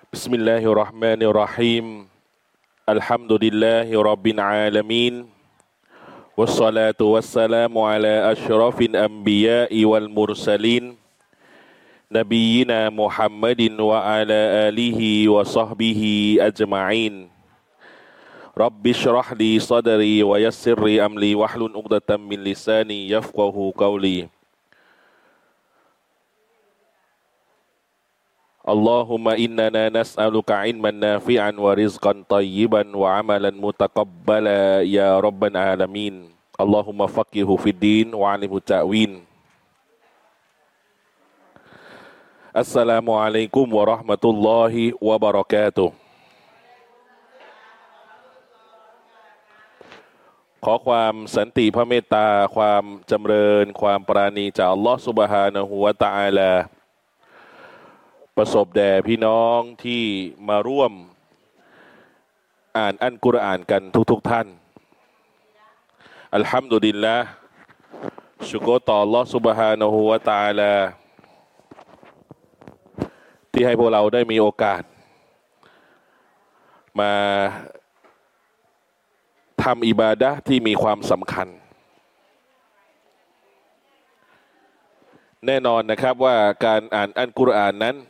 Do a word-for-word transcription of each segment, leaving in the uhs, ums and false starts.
بسم الله الرحمن الرحيم الحمد لله رب العالمين والصلاة والسلام على أشرف الأنبياء والمرسلين نبينا محمد وعلى آله وصحبه أجمعين رب اشرح لي صدري ويسر لي أمري واحلل عقدة من لساني يفقه قولي اللهم إننا نسألك علما نافعا ورزقا طيبا وعملا متقبلا يا رب العالمين اللهم فقهه في الدين وعلمه التأويل السلام عليكم ورحمة الله وبركاتهขอความสันติพระเมตตาความจำเริญความปราณีจากอัลลอฮฺซุบฮานะฮูวะตะอาลาประสบแด่พี่น้องที่มาร่วมอ่านอัลกุรอานกันทุกๆ ท่านอัลฮัมดุลิลละห์ชุกรต่ออัลลอฮฺซุบฮานะฮูวะตะอาลาที่ให้พวกเราได้มีโอกาสมาทำอิบาดะห์ที่มีความสำคัญแน่นอนนะครับว่าการอ่านอัลกุรอานนั้น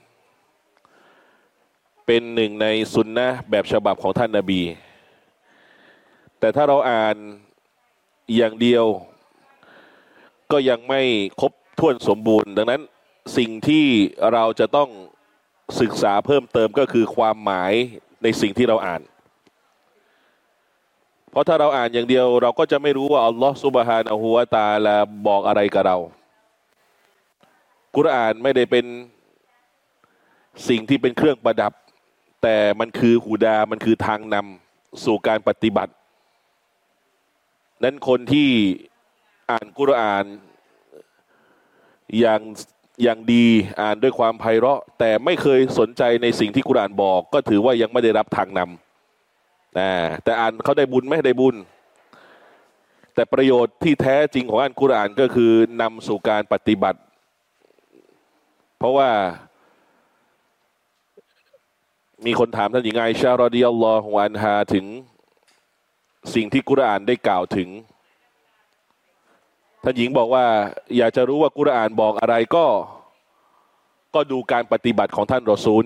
เป็นหนึ่งในสุนนะห์แบบฉบับของท่านนบีแต่ถ้าเราอ่านอย่างเดียวก็ยังไม่ครบถ้วนสมบูรณ์ดังนั้นสิ่งที่เราจะต้องศึกษาเพิ่มเติมก็คือความหมายในสิ่งที่เราอ่านเพราะถ้าเราอ่านอย่างเดียวเราก็จะไม่รู้ว่าอัลลอฮฺซุบฮานะฮูวะตะอาลาบอกอะไรกับเรากุรอานไม่ได้เป็นสิ่งที่เป็นเครื่องประดับแต่มันคือหูดามันคือทางนำสู่การปฏิบัตินั้นคนที่อ่านกุรอานอย่างอย่างดีอ่านด้วยความไพเราะแต่ไม่เคยสนใจในสิ่งที่กุรอานบอกก็ถือว่ายังไม่ได้รับทางนำนะแต่อ่านเขาได้บุญไม่ได้บุญแต่ประโยชน์ที่แท้จริงของอ่านกุรอานก็คือนำสู่การปฏิบัติเพราะว่ามีคนถามท่านหญิงไอชารอฎิยัลลอฮุอันฮาถึงสิ่งที่กุรอานได้กล่าวถึงท่านหญิงบอกว่าอยากจะรู้ว่ากุรอานบอกอะไรก็ก็ดูการปฏิบัติของท่านรอซูล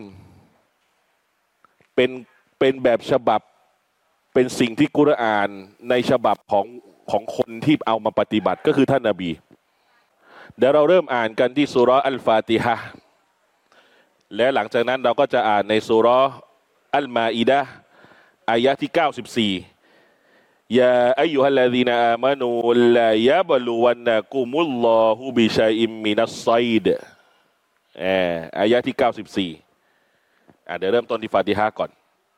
เป็นเป็นแบบฉบับเป็นสิ่งที่กุรอานในฉบับของของคนที่เอามาปฏิบัติก็คือท่านนบีเดี๋ยวเราเริ่มอ่านกันที่ซูเราะห์อัลฟาติฮะห์และหลังจากนั้นเราก็จะอ่านในซูเราะห์อัลมาอิดะห์อายะห์ที่เก้าสิบสี่ยาอัยยูฮัลลซีนาอามานูลายะบลูวันนะกุมุลลอฮุบิชัยอิมมินัสไซดเอออายะห์ที่เก้าสิบสี่อ่ะเดี๋ยวเริ่มต้นที่ฟาติฮะห์ก่อน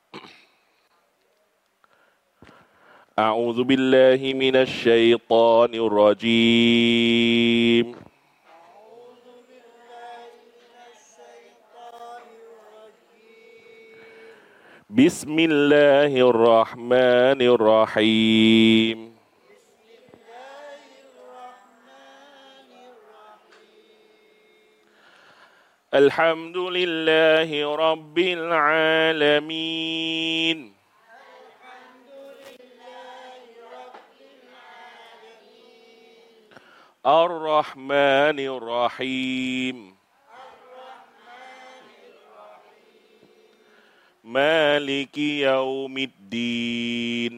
อะอูซุบิลลาฮิมินัชชัยฏอนิรเราะญีมبسم الله الرحمن الرحيم الحمد لله رب العالمين الرحمن الرحيم مالك يوم الدين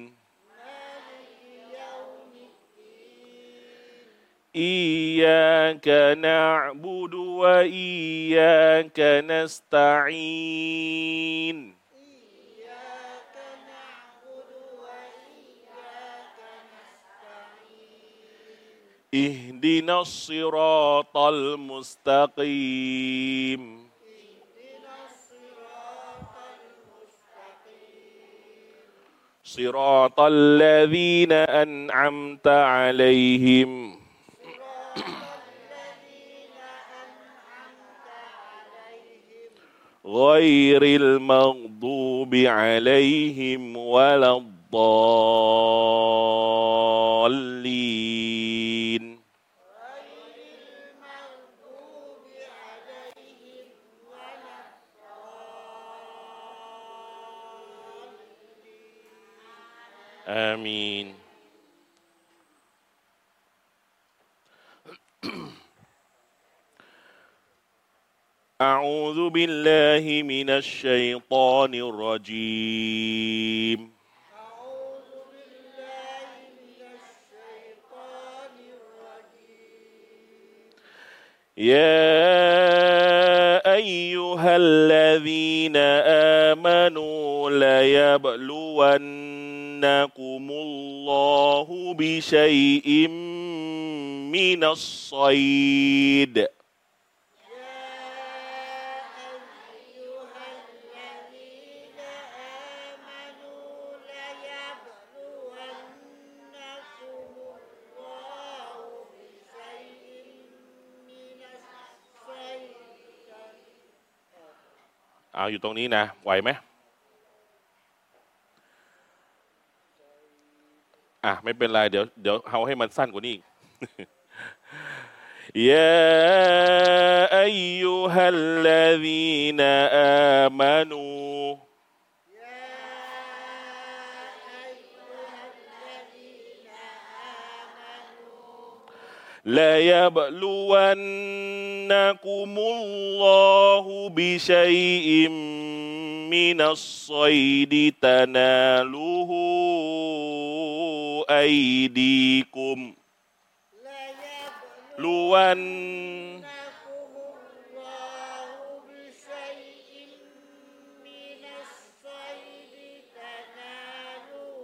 إياك نعبد وإياك نستعين اهدنا الصراط المستقيم صراط الذين أنعمت عليهم غير المغضوب عليهم ولا الضالين آمين أعوذ بالله من الشيطان الرجيم أعوذ بالله من الشيطان الرجيم يا أيها الذين آمنوا ليبلونكم الله بشيء من الصيد يا أيها الذين آمنوا ليبلونكم الله بشيء من الصيد เอาอยู่ตรงนี้นะไหวไหมอ่ะไม่เป็นไรเดี๋ยวเดี๋ยวเอาให้มันสั้นกว่านี้อีก يا أيها الذين آمنوا يا أيها الذين آمنوا ليبلونكم الله بشيء من الصيد تناله أيديكم لون ليبلونكم الله بشيء من الصيد تناله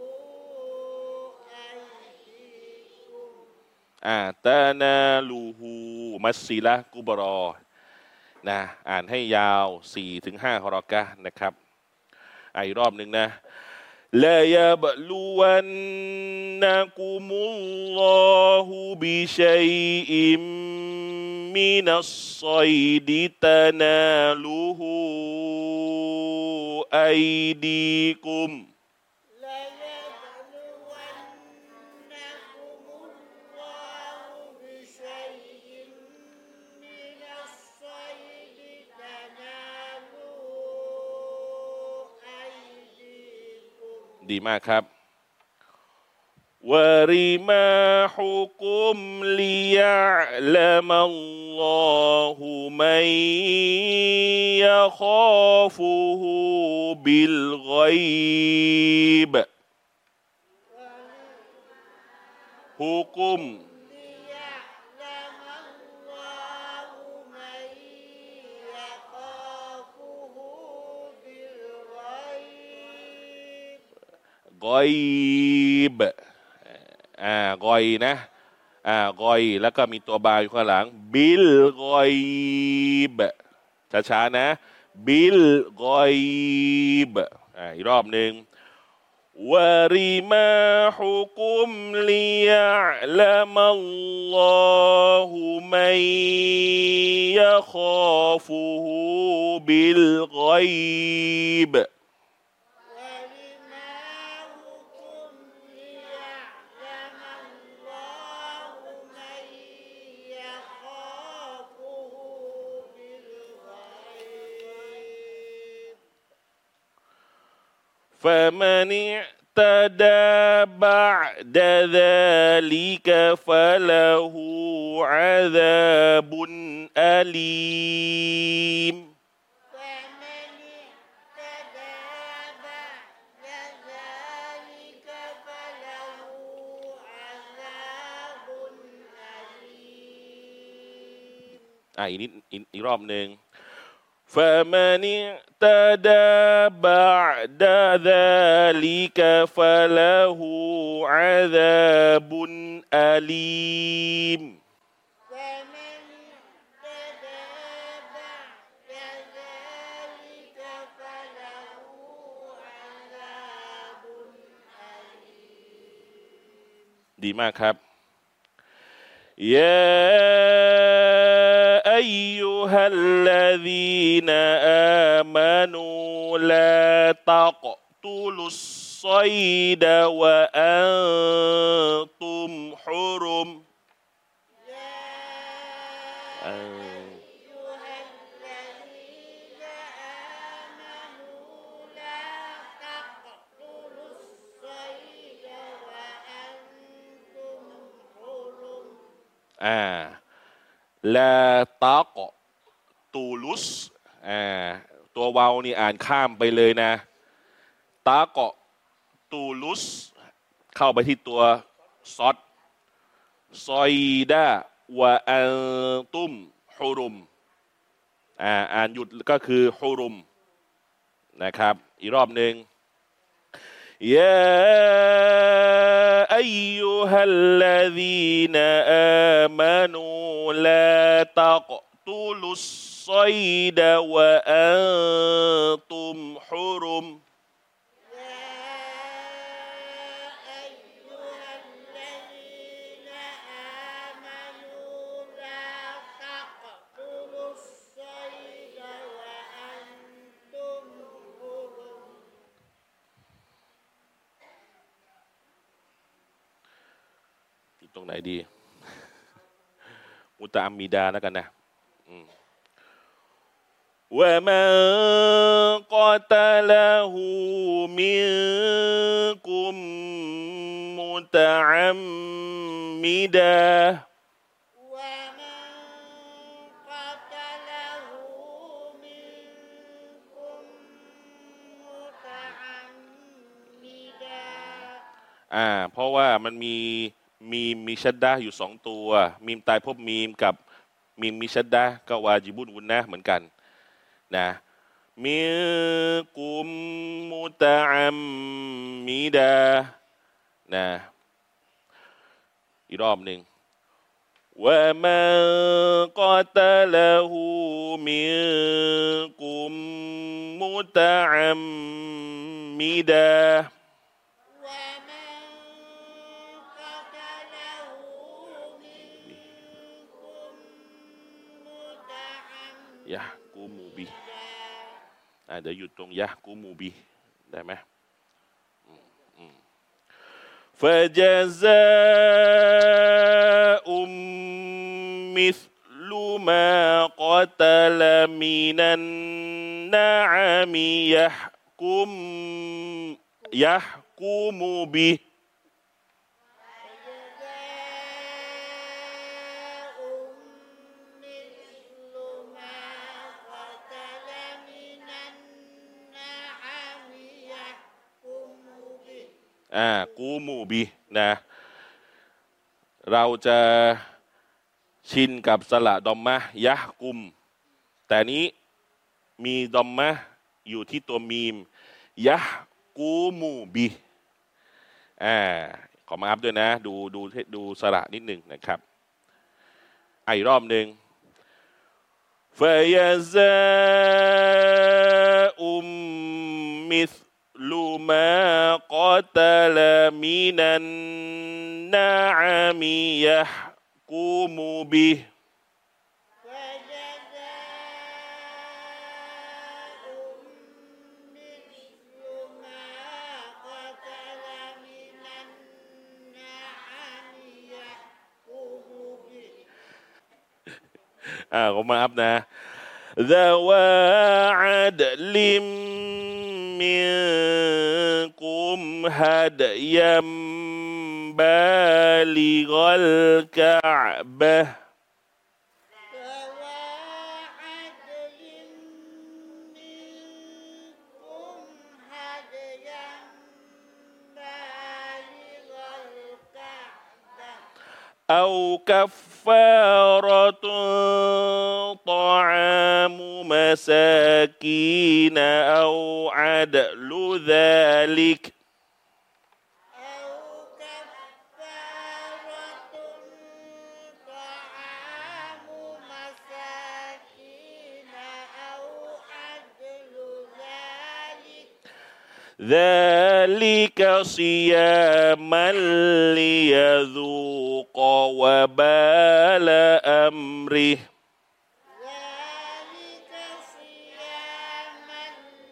أيديكم อ่าตานาลูฮูมัสซิละกุบรอนะอ่านให้ยาว สี่ถึงห้า ฮารอกะห์นะครับอ่ะอีกรอบหนึ่งนะลายบลูวันนะกุมุลลอฮุบิชัยอิมมินัสศอยดิตานาลูฮูอัยดีกุม ليبلونكم الله بشيء من الصيد تناله أيديكم ดีมากครับวะริมาฮุกุมลิยะละมัลลอฮุมัยยะคอฟุฮุบิลฆอยบฮุกุม ليعلم الله من يخافه بالغيب กอยบอ่ากอยนะอ่ากอยแล้วก็มีตัวบาอยู่ข้างหลังบิลกอยบช้าๆนะบิลกอยบอ่าอีกรอบหนึ่งวะริมาฮุกุมลิยะละมัลลอฮุมัยยะคอฟุฮุบิลกอยบ ولماهكم ليعلم الله من يخافه بالغيب فمن اعتدى بعد ذلك فله عذاب أليم فمن اهتدى بعد ذلك فله عذاب أليم อ่ะอีกนิดอีกอีกรอบหนึ่ง فمن اعتدى بعد ذلك فله عذاب أليم فمن اهتدى بعد ذلك فله عذاب أليم ดีมากครับ يا أيها الذين آمنوا لا تقتلوا الصيد وأنتم حرم يا أيها الذين آمنوا لا تقتلوا الصيد อ่าลาตากตูลุสอ่าตัวเวานี่อ่านข้ามไปเลยนะตากตูลุสเข้าไปที่ตัวซอดซอยดาวะอันตุมฮุรุมอ่าอ่านหยุดก็คือฮุรุมนะครับอีกรอบหนึ่งยาอัยยูฮัลลาดีนอามานูลาตักตุลุสซอยดาวะอันตุมฮุรุม ตรงไหนดีมุตะอัมมิดาแล้วกันนะวะมันกอตะลาหูมินกุมมุตะอัมมิดาอ่าเพราะว่ามันมีมีมีชัดดะอยู่สองตัวมีมตายพบมีมกับมีมมีชัดดะก็วาจิบุนวุนนะเหมือนกันนะมิกุมมุตะอัมมิดานะอีกรอบหนึ่งวะมันกอตะลาหูมิกุมมุตะอัมมิดายะกูมูบีอ่าเดี๋ยวหยุดตรงยะกูมูบีได้ไหมฟะจาซาอุมมิสลุมากอตะลามินันนะอามิยะกุมยะกูมูบีอ่ากูมูบีนะเราจะชินกับสระดอมมะยะกุมแต่นี้มีดอมมะอยู่ที่ตัวมีมยะกูมูบีอ่าขอมาอัพด้วยนะดูดูดูสระนิดหนึ่งนะครับไอ้รอบหนึ่งฟะยาซาอุมมิสลุมากอตะลามินันนะอามิยะกูมูบีอ่าขอมาอัพนะ ذوى عدل منكم هديا بالغ الكعبة أو كفارة طعام مساكين أو عدل ذلك أو كفارة طعام مساكين أو عدل ذلك ذلك صياما ليذوق وبال أمره ذلك صياما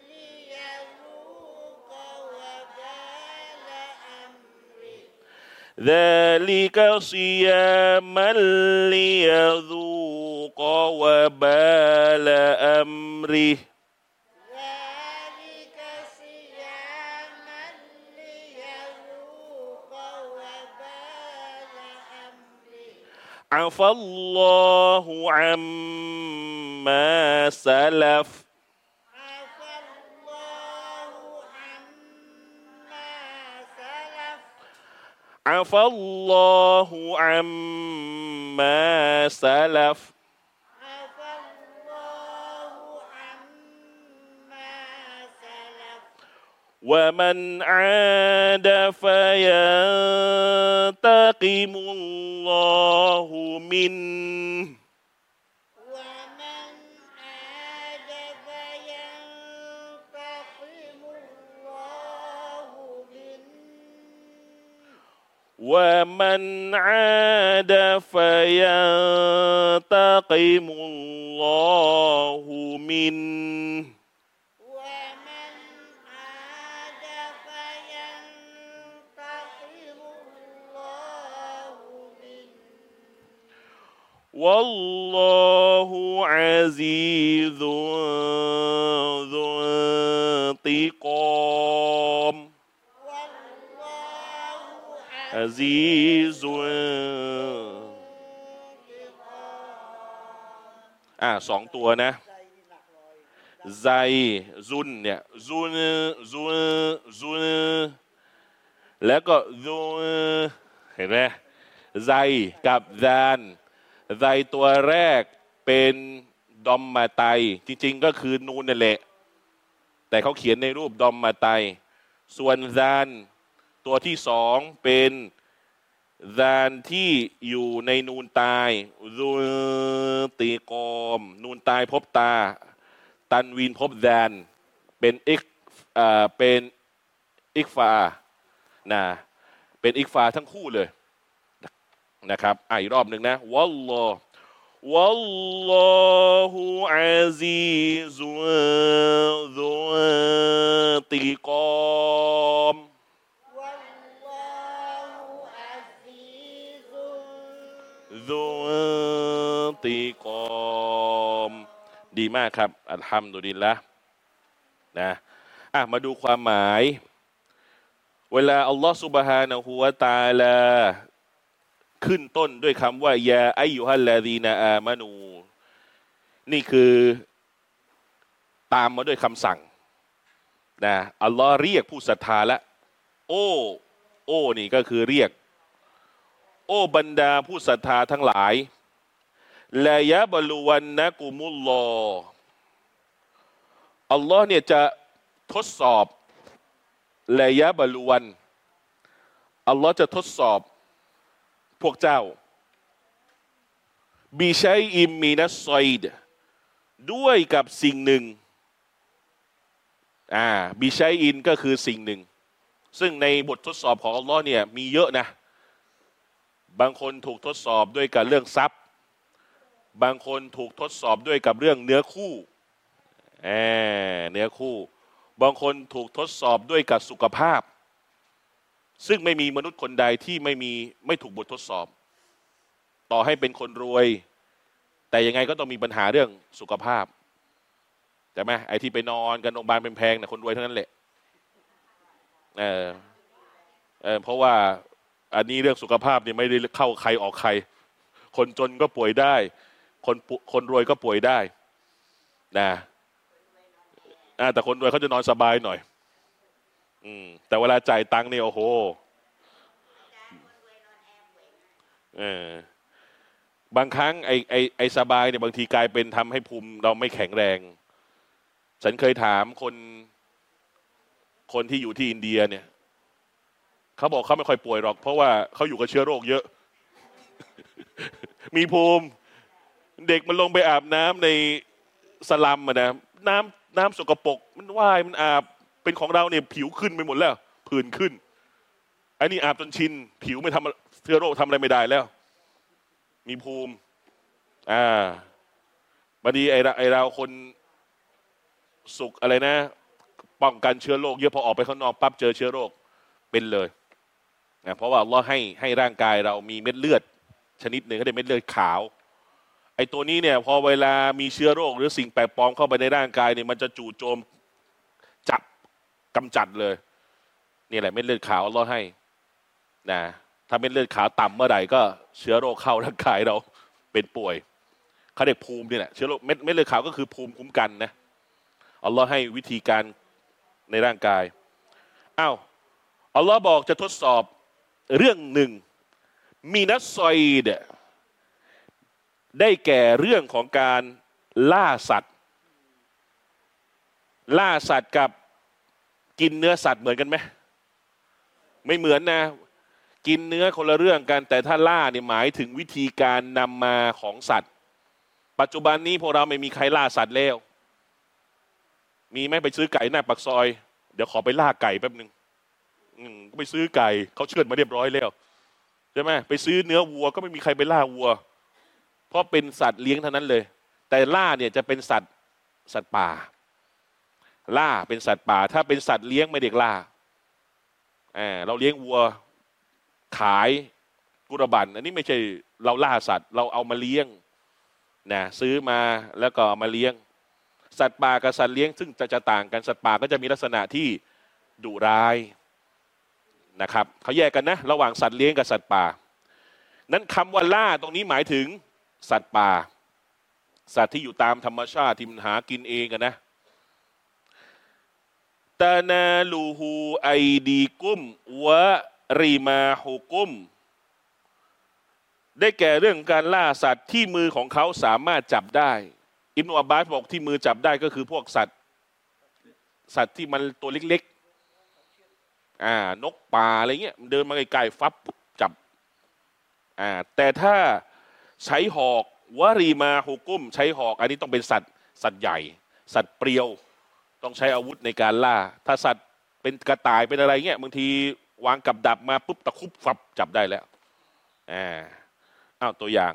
ليذوق وبال أمره ذلك صياما ليذوق وبال أمره ذلك صياما ليذوق وبال أمره อัฟัลลอฮุอัมมาซะลัฟ عفى الله عما سلف อัฟัลลอฮุอัมมาซะลัฟ عفى الله عما سلف ومن عاد فينتقم الله منه ومن عاد فينتقم الله منه ومن عاد فينتقم الله منه ومن عاد فينتقم الله منه والله عزيز ذو انتقام والله عزيز อ่าสองตัวนะไซซุนเนี่ยซุนซุนซุนแล้วก็ซุนเห็นไหมไซกับซานไซตัวแรกเป็นดอมมาไตจริงๆก็คือนูนนั่นแหละแต่เขาเขียนในรูปดอมมาไตส่วนซานตัวที่สองเป็นซานที่อยู่ในนูนตายซุนตีกอมนูนตายพบตาตันวีนพบซานเป็นอิกอ่าเป็นอิกฟานะเป็นอิกฟาทั้งคู่เลยนะครับอ่ะอีกรอบหนึ่งนะวัลลอฮ์วัลลอฮุอาซีซุนซุนตีกอม والله عزيز ซุนตีกอมดีมากครับอัลฮัมดุลิลละห์นะอ่ะมาดูความหมายเวลาอัลลอฮฺซุบฮานะฮูวะตะอาลาขึ้นต้นด้วยคำว่ายาอัยยุฮัลลาดีนาอามานูนี่คือตามมาด้วยคำสั่งนะอัลลอฮ์เรียกผู้ศรัทธาละโอ้โอ้นี่ก็คือเรียกโอ้บรรดาผู้ศรัทธาทั้งหลายลายะบลูวันนะกุมุลลออัลลอฮ์เนี่ยจะทดสอบลายะบลูวันอัลลอฮ์จะทดสอบพวกเจ้าบิชัยอิมมีนัสซอยดด้วยกับสิ่งหนึ่งอ่าบิชัยอินก็คือสิ่งหนึ่งซึ่งในบททดสอบของอัลลอฮ์เนี่ยมีเยอะนะบางคนถูกทดสอบด้วยกับเรื่องทรัพย์บางคนถูกทดสอบด้วยกับเรื่องเนื้อคู่แอเนื้อคู่บางคนถูกทดสอบด้วยกับสุขภาพซึ่งไม่มีมนุษย์คนใดที่ไม่มีไม่ถูกบททดสอบต่อให้เป็นคนรวยแต่ยังไงก็ต้องมีปัญหาเรื่องสุขภาพใช่ไหมไอ้ที่ไปนอนกันโรงพยาบาลเป็นแพงเนี่ยคนรวยเท่านั้นแหละเออเออเพราะว่าอันนี้เรื่องสุขภาพเนี่ยไม่ได้เข้าใครออกใครคนจนก็ป่วยได้คนคนรวยก็ป่วยได้นะแต่คนรวยเขาจะนอนสบายหน่อยอืมแต่เวลาจ่ายตังค์เนี่ยโอ้โหเออบางครั้งไอไอไอสบายเนี่ยบางทีกลายเป็นทำให้ภูมิเราไม่แข็งแรงฉันเคยถามคนคนที่อยู่ที่อินเดียเนี่ยเขาบอกเขาไม่ค่อยป่วยหรอกเพราะว่าเขาอยู่กับเชื้อโรคเยอะ มีภูมิเด็กมันลงไปอาบน้ำในสลัมอะนะน้ำน้ำสกปรกมันว่ายมันอาบเป็นของเราเนี่ยผิวขึ้นไปหมดแล้วผื่นขึ้นไอ้นี่อาบจนชินผิวไม่ทำเชื้อโรคทำอะไรไม่ได้แล้วมีภูมิอ่าบางทีไอ้ไอ้เราคนสุขอะไรนะป้องกันเชื้อโรคเยอะพอออกไปข้างนอกปั๊บเจอเชื้อโรคเป็นเลยนะเพราะว่าอัลเลาะห์ให้ให้ร่างกายเรามีเม็ดเลือดชนิดหนึ่งเขาเรียกเม็ดเลือดขาวไอ้ตัวนี้เนี่ยพอเวลามีเชื้อโรคหรือสิ่งแปลกปลอมเข้าไปในร่างกายเนี่ยมันจะจู่โจมจับกำจัดเลยนี่แหละเม็ดเลือดขาวอัลเลาะห์ให้นะถ้าเม็ดเลือดขาวต่ำเมื่อไหร่ก็เชื้อโรคเข้าร่างกายเราเป็นป่วยเขาเรียกภูมินี่แหละเชื้อโรคเม็ดเม็ดเลือดขาวก็คือภูมิคุ้มกันนะอัลลอฮ์ให้วิธีการในร่างกายอ้าวอัลลอฮ์บอกจะทดสอบเรื่องหนึ่งมีนัสซอยเดได้แก่เรื่องของการล่าสัตว์ล่าสัตว์กับกินเนื้อสัตว์เหมือนกันไหมไม่เหมือนนะกินเนื้อคนละเรื่องกันแต่ถ้าล่าเนี่ยหมายถึงวิธีการนำมาของสัตว์ปัจจุบันนี้พวกเราไม่มีใครล่าสัตว์แล้วมีไหมไปซื้อไก่หน้าปากซอยเดี๋ยวขอไปล่าไก่แป๊บนึงก็ไปซื้อไก่เขาเชือดมาเรียบร้อยแล้วใช่ไหมไปซื้อเนื้อวัวก็ไม่มีใครไปล่าวัวเพราะเป็นสัตว์เลี้ยงเท่านั้นเลยแต่ล่าเนี่ยจะเป็นสัตว์สัตว์ป่าล่าเป็นสัตว์ป่าถ้าเป็นสัตว์เลี้ยงไม่เด็กล่าอ่าเราเลี้ยงวัวขายกุรบันอันนี้ไม่ใช่เราล่าสัตว์เราเอามาเลี้ยงนะซื้อมาแล้วก็เอามาเลี้ยงสัตว์ป่ากับสัตว์เลี้ยงซึ่งจะจะต่างกันสัตว์ป่าก็จะมีลักษณะที่ดุร้ายนะครับเขาแยกกันนะระหว่างสัตว์เลี้ยงกับสัตว์ป่านั้นคำว่าล่าตรงนี้หมายถึงสัตว์ป่าสัตว์ที่อยู่ตามธรรมชาติที่มันหากินเองกันนะตานาลูฮูไอดีกุมวะรีมาฮูกุมได้แก่เรื่องการล่าสัตว์ที่มือของเขาสามารถจับได้อิบนุอับบาสบอกที่มือจับได้ก็คือพวกสัตว์สัตว์ที่มันตัวเล็กๆอ่านกป่าอะไรเงี้ยเดินมาไกลๆฟับปุ๊บจับอ่าแต่ถ้าใช้หอกวะรีมาฮูกุมใช้หอกอันนี้ต้องเป็นสัตว์สัตว์ใหญ่สัตว์เปรียวต้องใช้อาวุธในการล่าถ้าสัตว์เป็นกระต่ายเป็นอะไรเงี้ยบางทีวางกับดักมาปุ๊บตะคุบฟับจับได้แล้วอ่าอ้าวตัวอย่าง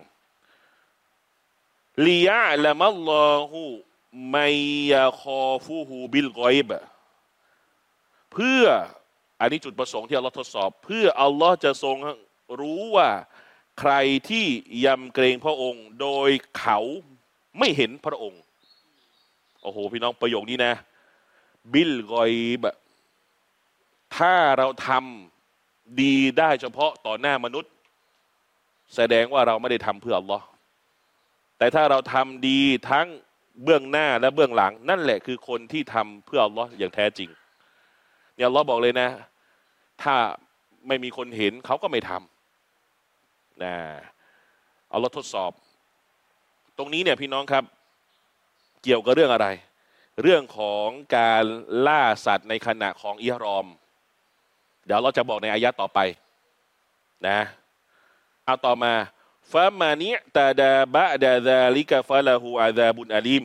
ลียะละมัลลอฮุมัยยะคอฟูฮูบิลกอยบเพื่ออันนี้จุดประสงค์ที่อัลลอฮ์ทดสอบเพื่ออัลลอฮ์จะทรงรู้ว่าใครที่ยำเกรงพระองค์โดยเขาไม่เห็นพระองค์โอ้โหพี่น้องประโยคนี้นะบิลกอยบถ้าเราทำดีได้เฉพาะต่อหน้ามนุษย์แสดงว่าเราไม่ได้ทำเพื่ออัลลอฮ์แต่ถ้าเราทำดีทั้งเบื้องหน้าและเบื้องหลังนั่นแหละคือคนที่ทำเพื่ออัลลอฮ์อย่างแท้จริงเนี่ยอัลลอฮ์บอกเลยนะถ้าไม่มีคนเห็นเขาก็ไม่ทำนะอัลลอฮ์ทดสอบตรงนี้เนี่ยพี่น้องครับเกี่ยวกับเรื่องอะไรเรื่องของการล่าสัตว์ในขณะของอิหรอมเดี๋ยวเราจะบอกในอายะต่อไปนะเอาต่อมาฟะมานิตาดาบะดาซาลิกะฟะละฮูอาซาบุนอาลีม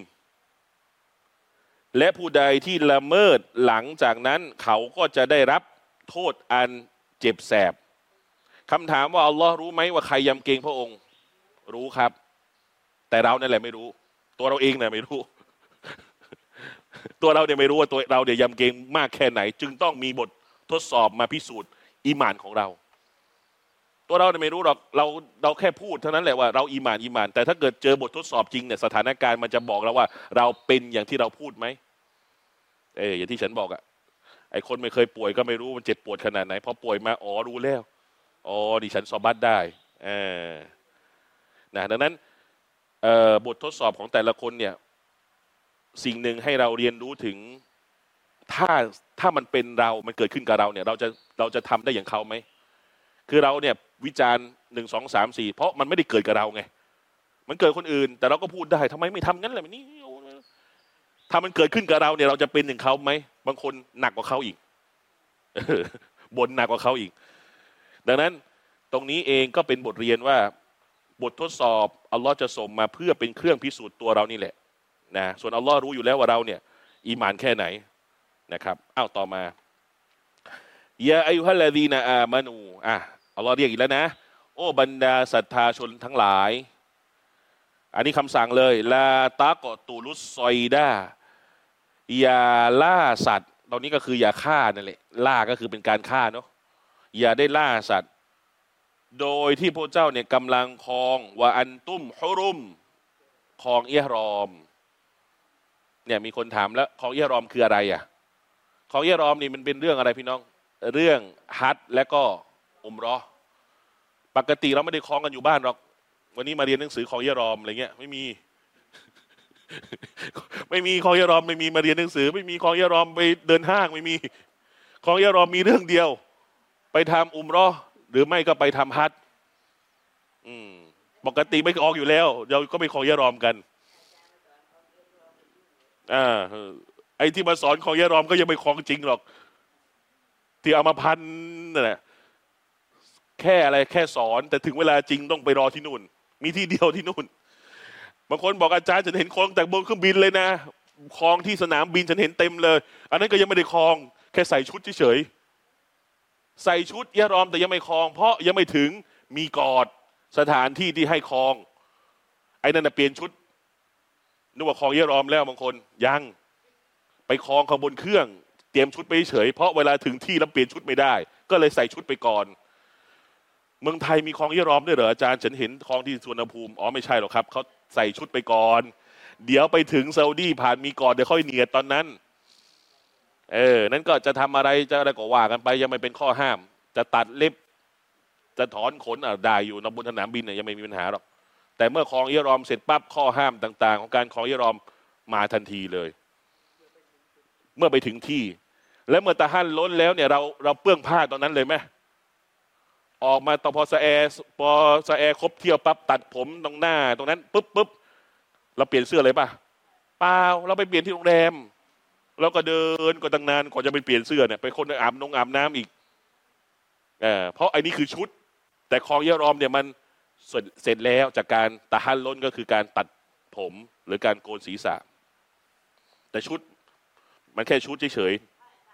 และผู้ใดที่ละเมิดหลังจากนั้นเขาก็จะได้รับโทษอันเจ็บแสบคำถามว่าอัลลอฮ์รู้ไหมว่าใครยำเกรงพระองค์รู้ครับแต่เรานั่นแหละไม่รู้ตัวเราเองเนี่ยไม่รู้ ตัวเราเนี่ยไม่รู้ว่าตัวเราเนี่ยยำเกรงมากแค่ไหนจึงต้องมีบททดสอบมาพิสูจน์อีหม่านของเราตัวเราเนี่ยไม่รู้หรอกเราเราแค่พูดเท่านั้นแหละว่าเราอีหม่านอีหม่านแต่ถ้าเกิดเจอบททดสอบจริงเนี่ยสถานการณ์มันจะบอกเราว่าเราเป็นอย่างที่เราพูดไหมเอออย่างที่ฉันบอกอะไอคนไม่เคยป่วยก็ไม่รู้มันเจ็บปวดขนาดไหนพอป่วยมาอ๋อรู้แล้วอ๋อดิฉันสอบัตได้เออนะดังนั้นเอ่อบททดสอบของแต่ละคนเนี่ยสิ่งหนึ่งให้เราเรียนรู้ถึงถ้าถ้ามันเป็นเรามันเกิดขึ้นกับเราเนี่ยเราจะเราจะทำได้อย่างเขาไหมคือเราเนี่ยวิจารณ์หนึ่งสองสามสี่เพราะมันไม่ได้เกิดกับเราไงมันเกิดคนอื่นแต่เราก็พูดได้ทำไมไม่ทำงั้นล่ะนี่ถ้ามันเกิดขึ้นกับเราเนี่ยเราจะเป็นอย่างเขาไหมบางคนหนักกว่าเขาอีกบ่นหนักกว่าเขาอีกดังนั้นตรงนี้เองก็เป็นบทเรียนว่าบททดสอบอัลลอฮ์จะส่งมาเพื่อเป็นเครื่องพิสูจน์ตัวเรานี่แหละนะส่วนอัลลอฮ์รู้อยู่แล้วว่าเราเนี่ยอีหม่านแค่ไหนนะครับอ้าวต่อมายาอายุฮัลลาดีนาอามานูอ่ะอัลลอฮ์เรียกอีกแล้วนะโอ้บรรดาศรัทธาชนทั้งหลายอันนี้คำสั่งเลยลาตากอตูลุสซอยดาอย่าล่าสัตว์ตอนนี้ก็คืออย่าฆ่านั่นแหละล่าก็คือเป็นการฆ่าเนาะอย่าได้ล่าสัตว์โดยที่พระเจ้าเนี่ยกำลังครองวะอันตุ้มฮุรุมครองอิหรอมเนี่ยมีคนถามแล้วครองอิหรอมคืออะไรอ่ะครองอิหรอมนี่มันเป็นเรื่องอะไรพี่น้องเรื่องฮัจญ์และก็อุมเราะห์ปกติเราไม่ได้ครองกันอยู่บ้านหรอกวันนี้มาเรียนหนังสือของยะรอมอะไรเงี้ยไม่มี ไม่มีของยะรอมไม่มีมาเรียนหนังสือไม่มีของยะรอมไปเดินห้างไม่มีของยะรอมมีเรื่องเดียวไปทำอุมเราะห์หรือไม่ก็ไปทำฮัจญ์อืมปกติไม่ออกอยู่แล้วเราก็ไปของยะรอมกันอ่าไอ้ที่มาสอนของยะรอมก็ยังไม่ของจริงหรอกที่เอามาพันนั่นแหละแค่อะไรแค่สอนแต่ถึงเวลาจริงต้องไปรอที่นู่นมีที่เดียวที่นู่นบางคนบอกอาจารย์ฉันเห็นคลองแต่บนเครื่องบินเลยนะคลองที่สนามบินฉันเห็นเต็มเลยอันนั้นก็ยังไม่ได้คลองแค่ใส่ชุดเฉยๆใส่ชุดยะรอมแต่ยังไม่คลองเพราะยังไม่ถึงมีกอดสถานที่ที่ให้คลองไอ้นั่นน่ะเปลี่ยนชุดนึกว่าคลองยะรอมแล้วบางคนยังไปคลองข้างบนเครื่องเตรียมชุดไปเฉยเพราะเวลาถึงที่แล้วเปลี่ยนชุดไม่ได้ก็เลยใส่ชุดไปก่อนเมืองไทยมีคลองยะรอมด้วยเหรออาจารย์ฉันเห็นคลองที่สุวรรณภูมิอ๋อไม่ใช่หรอกครับเขาใส่ชุดไปก่อนเดี๋ยวไปถึงซาอุดีผ่านมีก่อนเดี๋ยวค่อยเนียดตอนนั้นเออนั้นก็จะทำอะไรจะอะไรก็ว่ากันไปยังไม่เป็นข้อห้ามจะตัดเล็บจะถอนขนอ่ะได้อยู่นบนสนามบินเนี่ยยังไม่มีปัญหาหรอกแต่เมื่อคลองยะรอมเสร็จปั๊บข้อห้ามต่างๆของการคลองยะรอมมาทันทีเลยเมื่อไปถึงที่และเมื่อตะหั่นล้นแล้วเนี่ยเราเราเปื้องผ้าตอนนั้นเลยไหมออกมาตอนพอสะแอพอสะแอครบเที่ยวปั๊บตัดผมตรงหน้าตรงนั้นปุ๊บปุ๊บเราเปลี่ยนเสื้อเลยป่ะเปล่าเราไปเปลี่ยนที่โรงแรมแล้วก็เดินก็ตั้งนานก่อนจะไปเปลี่ยนเสื้อเนี่ยไปคนอาบนงอาบน้ำอีกเออเพราะไอ้นี่คือชุดแต่คลองยะรอมเนี่ยมันเสร็จแล้วจากการตะหั่นล้นก็คือการตัดผมหรือการโกนศีรษะแต่ชุดมันแค่ชุดเฉย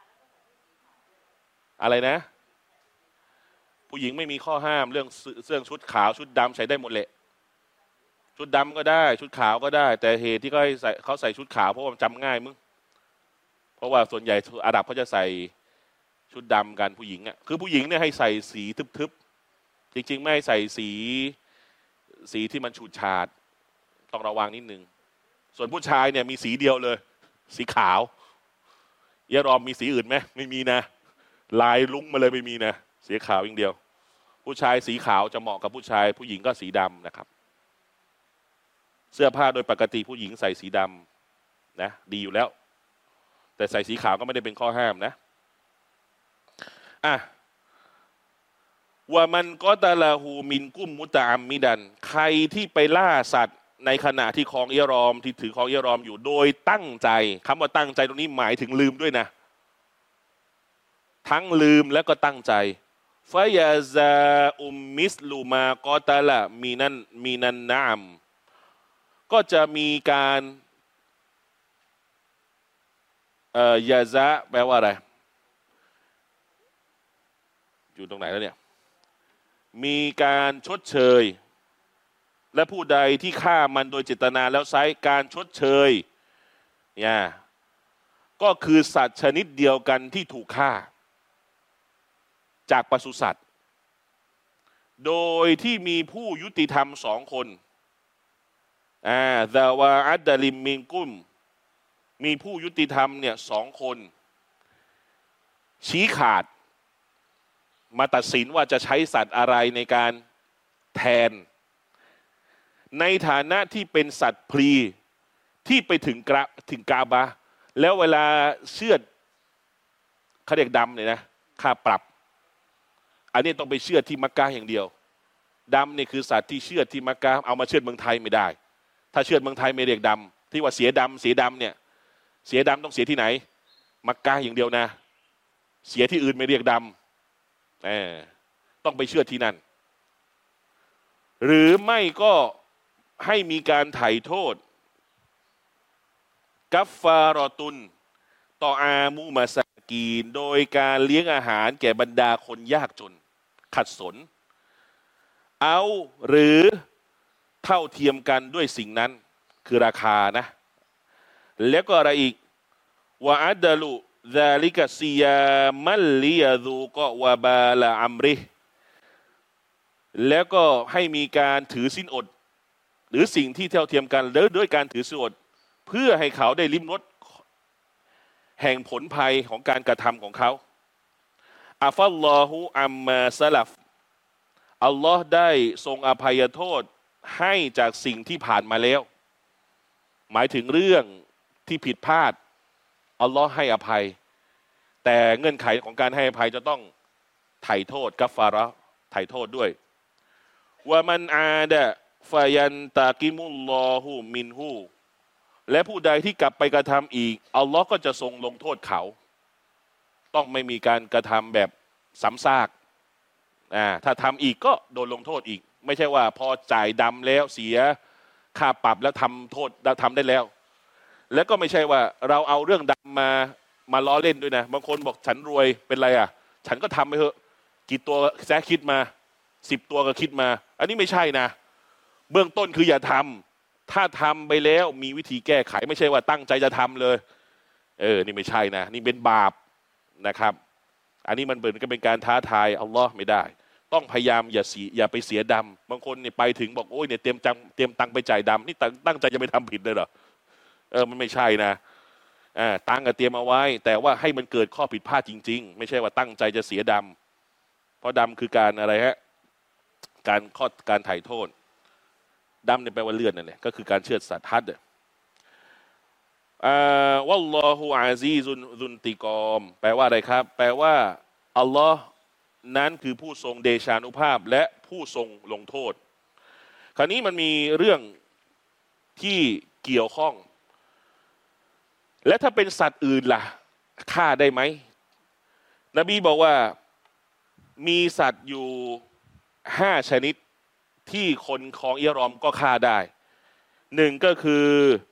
ๆอะไรนะผู้หญิงไม่มีข้อห้ามเรื่องเสื้อชุดขาวชุดดำใส่ได้หมดแหละชุดดำก็ได้ชุดขาวก็ได้แต่เหตุที่เขาใส่เขาใส่ชุดขาวเพราะว่าจำง่ายมึงเพราะว่าส่วนใหญ่อาหรับเขาจะใส่ชุดดำกันผู้หญิงอ่ะคือผู้หญิงเนี่ยให้ใส่สีทึบๆจริงๆไม่ให้ใส่สีสีที่มันฉูดฉาดต้องระวังนิดนึงส่วนผู้ชายเนี่ยมีสีเดียวเลยสีขาวยะรอมมีสีอื่นไหมไม่มีนะลายลุ้งมาเลยไม่มีนะสีขาวอย่างเดียวผู้ชายสีขาวจะเหมาะกับผู้ชายผู้หญิงก็สีดำนะครับเสื้อผ้าโดยปกติผู้หญิงใส่สีดำนะดีอยู่แล้วแต่ใส่สีขาวก็ไม่ได้เป็นข้อห้ามนะอ่ะว่ามันก็ตะลาหูมินกุ้มมุตะอัมมิดันใครที่ไปล่าสัตว์ในขณะที่คลองยะรอมที่ถือคลองยะรอมอยู่โดยตั้งใจคำว่าตั้งใจตรงนี้หมายถึงลืมด้วยนะทั้งลืมและก็ตั้งใจฟายาซาอุมมิสลูมากอตาละมีนันมีนันนามก็จะมีการเอ่อยาซะแปลว่าอะไรอยู่ตรงไหนแล้วเนี่ยมีการชดเชยและผู้ใดที่ฆ่ามันโดยเจตนาแล้วใช้การชดเชยเนี่ยก็คือสัตว์ชนิดเดียวกันที่ถูกฆ่าจากปศุสัตว์โดยที่มีผู้ยุติธรรมสองคนอ่าซาวาอัดดาลิมมิงกุมมีผู้ยุติธรรมเนี่ยสองคนชี้ขาดมาตัดสินว่าจะใช้สัตว์อะไรในการแทนในฐานะที่เป็นสัตว์พลีที่ไปถึงกระถึงกาบะแล้วเวลาเชือดเขาเรียกดำเนี่ยนะค่าปรับอันนี้ต้องไปเชือดที่มักกะฮ์อย่างเดียวดำนี่คือสัตว์ที่เชือดที่มักกะฮ์เอามาเชือดเมืองไทยไม่ได้ถ้าเชือดเมืองไทยไม่เรียกดำที่ว่าเสียดำเสียดำเนี่ยเสียดำต้องเสียที่ไหนมักกะฮ์อย่างเดียวนะเสียที่อื่นไม่เรียกดำเออต้องไปเชือดที่นั่นหรือไม่ก็ให้มีการไถ่โทษกัฟฟารอตุนต่ออามูมาซากีนโดยการเลี้ยงอาหารแก่บรรดาคนยากจนขัดสนเอาหรือเท่าเทียมกันด้วยสิ่งนั้นคือราคานะแล้วก็อะไรอีกวะอัดลุซาลิกะซิยามัลลิยะซูกะวะบาลาอัมริแล้วก็ให้มีการถือศีลอดหรือสิ่งที่เท่าเทียมกันด้วยการถือศีลอดเพื่อให้เขาได้ลิ้มรสแห่งผลภัยของการกระทำของเขาอัฟัลลอฮุอัมมาซะลัฟอัลลอฮ์ได้ทรงอภัยโทษให้จากสิ่งที่ผ่านมาแล้วหมายถึงเรื่องที่ผิดพลาดอัลลอฮ์ให้อภัยแต่เงื่อนไขของการให้อภัยจะต้องไถ่โทษกัฟฟาระห์ไถ่โทษด้วยว่ามันอาดะฟายันตากิมุลลอฮูมินฮูและผู้ใดที่กลับไปกระทำอีกอัลลอฮ์ก็จะทรงลงโทษเขาต้องไม่มีการกระทำแบบซ้ำซากอ่าถ้าทำอีกก็โดนลงโทษอีกไม่ใช่ว่าพอจ่ายดำแล้วเสียค่าปรับแล้วทำโทษทำได้แล้วแล้วก็ไม่ใช่ว่าเราเอาเรื่องดำมามาล้อเล่นด้วยนะบางคนบอกฉันรวยเป็นไรอ่ะฉันก็ทำไปเถอะกี่ตัวแซะคิดมาสิบตัวก็คิดมาอันนี้ไม่ใช่นะเบื้องต้นคืออย่าทำถ้าทำไปแล้วมีวิธีแก้ไขไม่ใช่ว่าตั้งใจจะทำเลยเออนี่ไม่ใช่นะนี่เป็นบาปนะครับอันนี้มันเป็นก็เป็นการท้าทายอัลลอฮ์ไม่ได้ต้องพยายามอย่าเสียอย่าไปเสียดำบางคนเนี่ยไปถึงบอกโอ้ยเนี่ยเตรียมจังเตรียมตังไปจ่ายดำนี่ตั้งตั้งใจจะไปทำผิดเลยเหรอเออมันไม่ใช่นะอ่าตังก็เตรียมเอาไว้แต่ว่าให้มันเกิดข้อผิดพลาดจริงๆไม่ใช่ว่าตั้งใจจะเสียดำเพราะดำคือการอะไรฮะการข้อการไถ่โทษดำเนี่ยแปลว่าเลือดนั่นแหละก็คือการเชือดสัตว์ฮัดวัลลอฮุอาซีซุนซุนติกอมแปลว่าอะไรครับแปลว่าอัลลอฮ์นั้นคือผู้ทรงเดชานุภาพและผู้ทรงลงโทษคราวนี้มันมีเรื่องที่เกี่ยวข้องและถ้าเป็นสัตว์อื่นล่ะฆ่าได้ไหมนบีบอกว่ามีสัตว์อยู่ห้าชนิดที่คนของอิหรอมก็ฆ่าได้หนึ่งก็คือ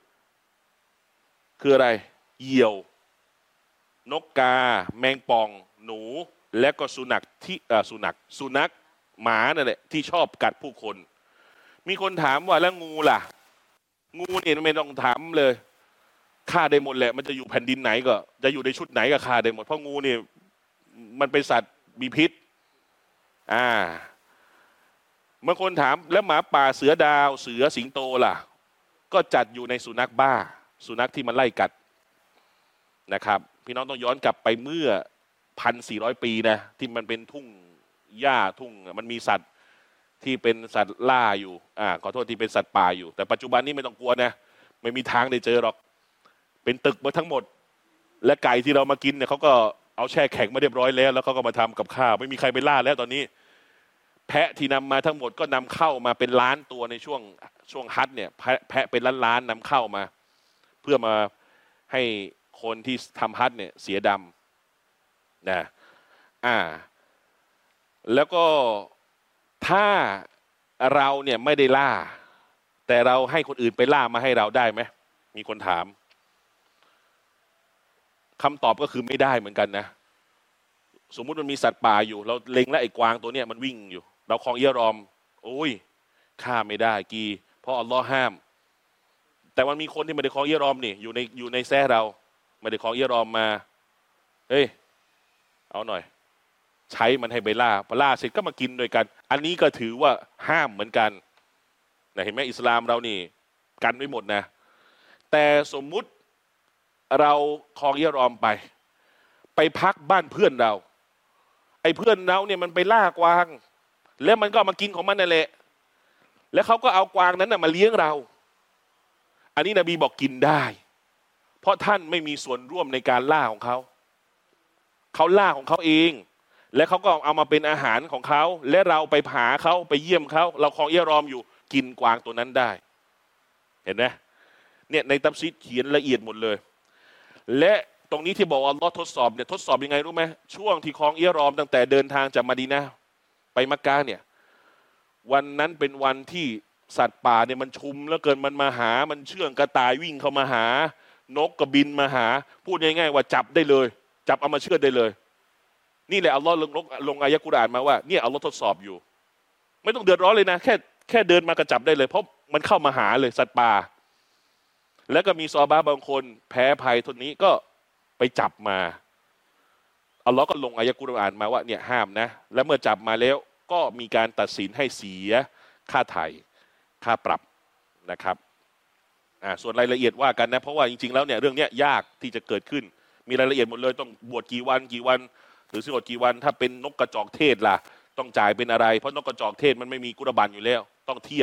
คืออะไรเหยี่ยวนกกาแมงป่องหนูและก็สุนัขที่สุนัขสุนัขหมานั่นแหละที่ชอบกัดผู้คนมีคนถามว่าแล้วงูล่ะงูเนี่ยไม่ต้องถามเลยฆ่าได้หมดแหละมันจะอยู่แผ่นดินไหนก็จะอยู่ในชุดไหนก็ฆ่าได้หมดเพราะงูเนี่ยมันเป็นสัตว์มีพิษอ่าบางคนถามแล้วหมาป่าเสือดาวเสือสิงโตล่ะก็จัดอยู่ในสุนัขบ้าสุนัขที่มันไล่กัดนะครับพี่น้องต้องย้อนกลับไปเมื่อพันสี่ร้อยปีนะที่มันเป็นทุ่งหญ้าทุ่งมันมีสัตว์ที่เป็นสัตว์ล่าอยู่อ่าขอโทษที่เป็นสัตว์ป่าอยู่แต่ปัจจุบันนี้ไม่ต้องกลัวนะไม่มีทางได้เจอหรอกเป็นตึกมาทั้งหมดและไก่ที่เรามากินเนี่ยเขาก็เอาแช่แข็งมาเรียบร้อยแล้วแล้วเขาก็มาทำกับข้าวไม่มีใครไปล่าแล้วตอนนี้แพะที่นำมาทั้งหมดก็นำเข้ามาเป็นล้านตัวในช่วงช่วงฮัจญ์เนี่ยแพะเป็นล้านล้านนำเข้ามาเพื่อมาให้คนที่ทำฮัจญ์เนี่ยเสียดำนะอ่าแล้วก็ถ้าเราเนี่ยไม่ได้ล่าแต่เราให้คนอื่นไปล่ามาให้เราได้ไหมมีคนถามคำตอบก็คือไม่ได้เหมือนกันนะสมมุติมันมีสัตว์ป่าอยู่เราเล็งแล้วไอ้กวางตัวเนี้ยมันวิ่งอยู่เราคลองเอียรอมโอ้ยฆ่าไม่ได้กีเพราะอัลลอฮ์ห้ามแต่มันมีคนที่ไม่ได้คลองเอียรอมนี่อยู่ในอยู่ในแท้เราไม่ได้คลองเอียรอมมาเฮ้ยเอาหน่อยใช้มันให้ไปล่าพอล่าเสร็จก็มากินด้วยกันอันนี้ก็ถือว่าห้ามเหมือนกันนะเห็นไหมอิสลามเรานี่กันไว้หมดนะแต่สมมุติเราคลองเอียรอมไปไปพักบ้านเพื่อนเราไอ้เพื่อนเราเนี่ยมันไปล่ากวางแล้วมันก็มากินของมันนั่นแหละแล้วเขาก็เอากวางนั้นนะมาเลี้ยงเราอันนี้นบีบอกกินได้เพราะท่านไม่มีส่วนร่วมในการล่าของเขาเขาล่าของเขาเองและเขาก็เอามาเป็นอาหารของเขาและเราไปหาเขาไปเยี่ยมเขาเราคลองเอียรอมอยู่กินกวางตัวนั้นได้เห็นไหมเนี่ยในตัฟซีรเขียนละเอียดหมดเลยและตรงนี้ที่บอกว่าอัลลอฮ์ทดสอบเนี่ยทดสอบยังไงรู้ไหมช่วงที่คลองเอียรอมตั้งแต่เดินทางจากมะดีนะห์ไปมักกะฮ์เนี่ยวันนั้นเป็นวันที่สัตว์ป่าเนี่ยมันชุมแล้วเกินมันมาหามันเชื่องกระต่ายวิ่งเข้ามาหานกกระบินมาหาพูดง่ายๆว่าจับได้เลยจับเอามาเชื่อดได้เลยนี่แหละอัลลอฮ์ลงลงอายะกุรอานมาว่าเนี่ยอัลลอฮ์ทดสอบอยู่ไม่ต้องเดือดร้อนเลยนะแค่แค่เดินมากระจับได้เลยเพราะมันเข้ามาหาเลยสัตว์ป่าแล้วก็มีซอฮาบะห์บางคนแพ้ภัยทนนี้ก็ไปจับมาอัลลอฮ์ก็ลงอายะกุรอานมาว่าเนี่ยห้ามนะและเมื่อจับมาแล้วก็มีการตัดสินให้เสียค่าไถ่ค่าปรับนะครับอ่าส่วนรายละเอียดว่ากันนะเพราะว่าจริงๆแล้วเนี่ยเรื่องเนี้ยยากที่จะเกิดขึ้นมีรายละเอียดหมดเลยต้องบวชกี่วันกี่วันหรือสิบกี่วันถ้าเป็นนกกระจอกเทศล่ะต้องจ่ายเป็นอะไรเพราะนกกระจอกเทศมันไม่มีกุรบันอยู่แล้วต้องเทียบ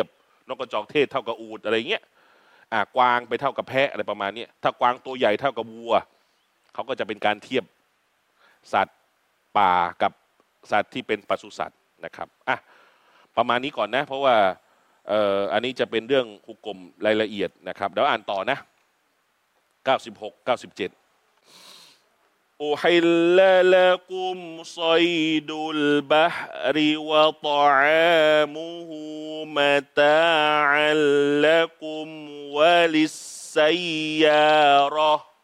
นกกระจอกเทศเท่ากับอูฐอะไรเงี้ยอ่ากวางไปเท่ากับแพะอะไรประมาณนี้ถ้ากวางตัวใหญ่เท่ากับวัวเขาก็จะเป็นการเทียบสัตว์ป่ากับสัตว์ที่เป็นปศุสัตว์นะครับอ่ะประมาณนี้ก่อนนะเพราะว่าเอ่ออันนี้จะเป็นเรื่องฮุกกลมรายละเอียดนะครับเดี๋ยวอ่านต่อนะเก้าสิบหก เก้าสิบเจ็ดอุฮิลลละกุมศอยดุลบะฮริวะตออามุฮูมะตาอัลละกุมวะลิสซัยยาเราะห์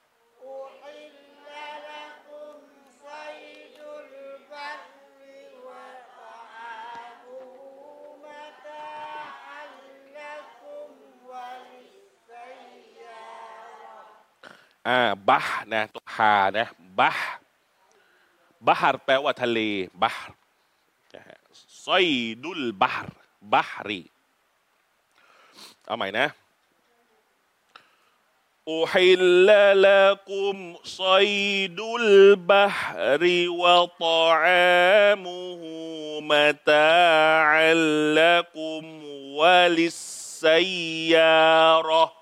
อ่าบะห์นะตัวฮานะบะห์บะฮ์แปลว่าทะเลบะห์ซอยดุลบะฮ์บะฮรีเอาใหม่นะอุฮิลลละกุมซอยดุลบะฮริวะตออามุฮูมะตาอัลละกุมวะลิสซัยยาเราะห์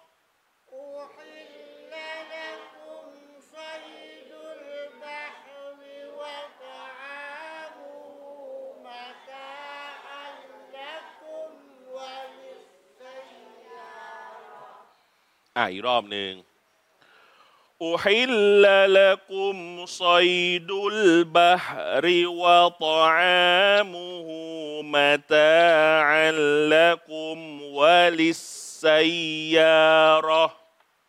อ่ะอีกรอบหนึ่งอุฮิลลละกุมศอยดุลบะฮริวะตออามุฮูมะตาอัลละกุมวะลิสซัยยาเราะห์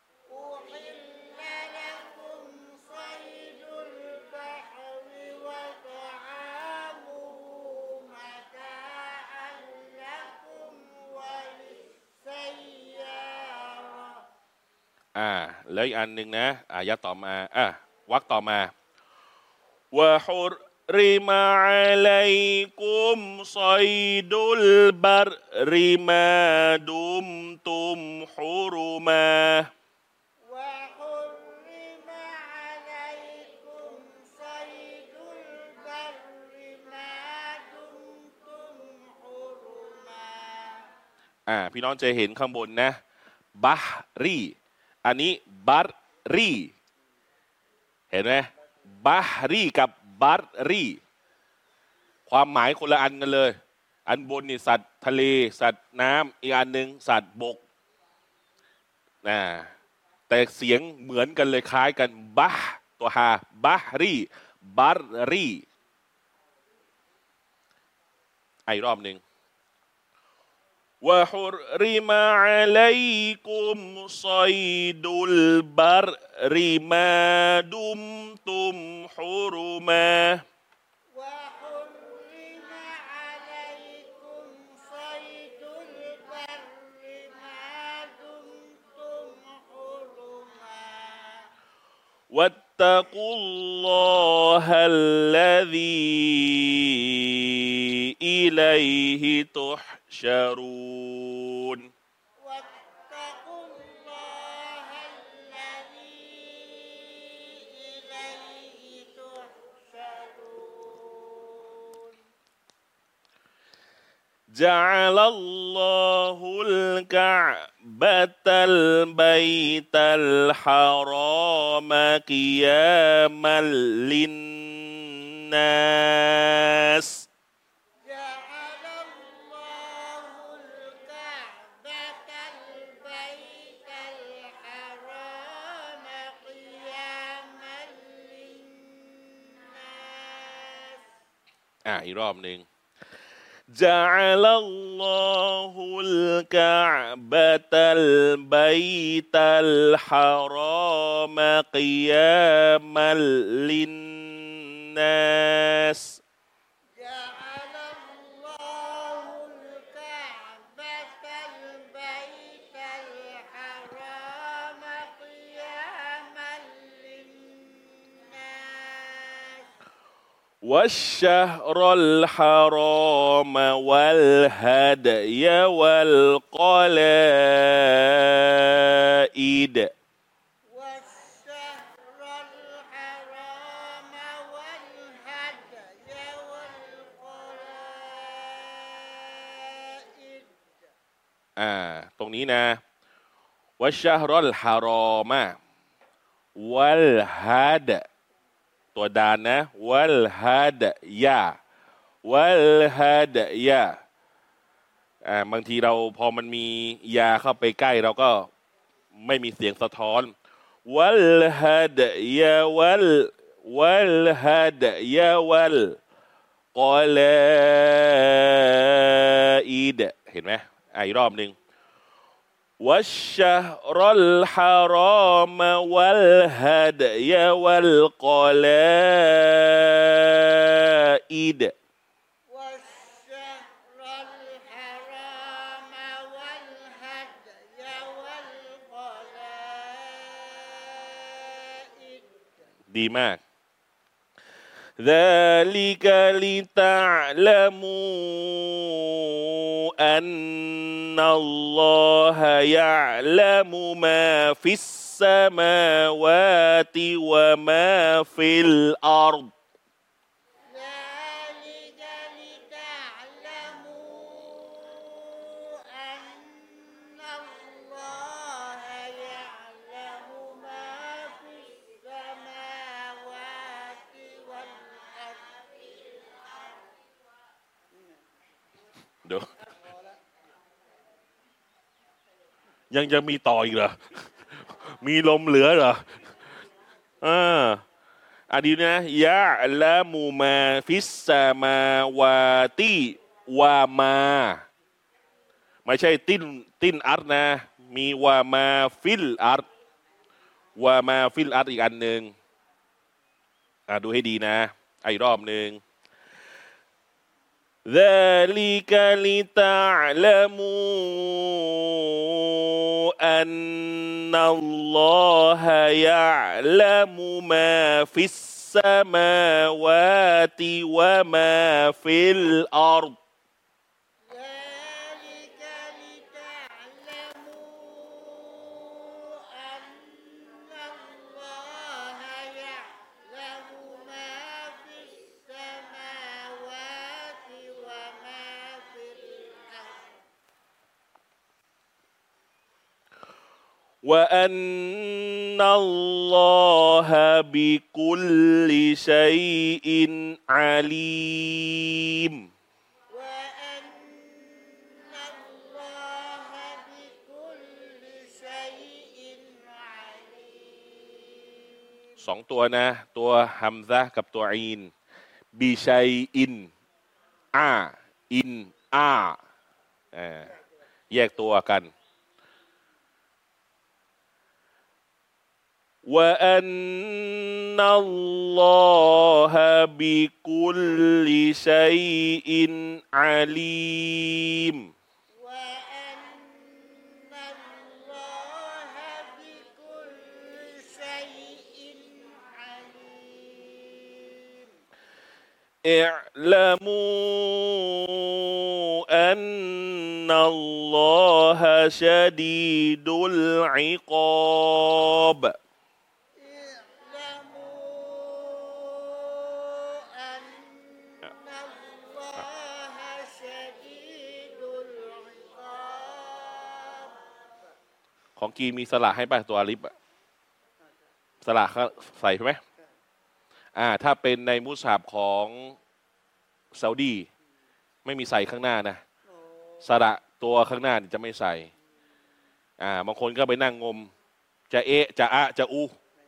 อ่าแล้วอีกอันหนึ่งนะอายะต่อมาอ่ะวรรคต่อมาวะฮุริมะอะลัยกุมศอยดุลบัรริมาดุมตุมฮุรุมาอ่าพี่น้องจะเห็นข้างบนนะบะฮรีอันนี้บัรรีเห็นไหมบะฮรีกับบัรรีความหมายคนละอันกันเลยอันบนนี่สัตว์ทะเลสัตว์น้ำอีกอันหนึ่งสัตว์บกนะแต่เสียงเหมือนกันเลยคล้ายกันบะตัวฮาบะฮรีบัรรีอีกรอบหนึ่งวะฮุริมะอะลัยกุมศอยดุลบัรริมาดุมตุมฮุรุมาวัตตะกุลลอฮัลลซีอิลัยฮิตุฮชารูนجعل الله الكعبة البيت الحرام قياما للناس جعل الله الكعبة البيت الحرام قياما للناس อ่ะอีกรอบหนึ่งجعل الله الكعبة البيت الحرام قياما للناس جعل الله الكعبة البيت الحرام قياما للناس والشهر الحرام والهدي والقلائد والشهر الحرام والهدي والقلائد อ่าตรงนี้นะวัชชะฮรอลฮารอมะวัลฮัดตัวดานนะวัลฮัดยาวัลฮัดยาอ่าบางทีเราพอมันมียาเข้าไปใกล้เราก็ไม่มีเสียงสะท้อนวัลฮัดยาวัลวัลฮัดยาวัลกอลาอีดเห็นไหมอ่ะอีกรอบหนึ่งวัชชะฮรอลฮารอมะวัลฮัดยาวัลกอลาอีด والشهر الحرام والهدي والقلائد ดีมาก ذلك لتعلموا أن الله يعلم ما في السماوات وما في الأرض ذلك لتعلموا أن الله يعلم ما في السماوات والأرض เดี๋ยวยังจะมีต่ออีกเหรอ มีลมเหลือเหรออ่าอันนี้นะยะละมูมาฟิสซามาวาติวามาไม่ใช่ติ้นติ้นอัดนะมีวามาฟิลอัดวามาฟิลอัดอีกอันหนึ่งอ่าดูให้ดีนะอีกรอบหนึ่งذلك لتعلموا أن الله يعلم ما في السماوات وما في الأرض ذلك لتعلموا أن الله يعلم ما في السماوات وما في الأرض وأن الله بكل شيء عليم وأن الله بكل شيء عليم สองตัวนะตัวฮัมซะห์กับตัวอีนบีชัยอินอาอินอาอ่าแยกตัวกันوأن الله بكل شيء عليم وأن الله بكل شيء عليم اعلموا أن الله شديد العقاب أن الله شديد العقاب ของกีมีสระให้ป่ะตัวอาลิฟอะสระเขาใส่ไหมอ่าถ้าเป็นในมุสฮับของซาอุดีไม่มีใส่ข้างหน้านะสระตัวข้างหน้านี่จะไม่ใส่อ่าบางคนก็ไปนั่งงมจะเอะจะอะจะอู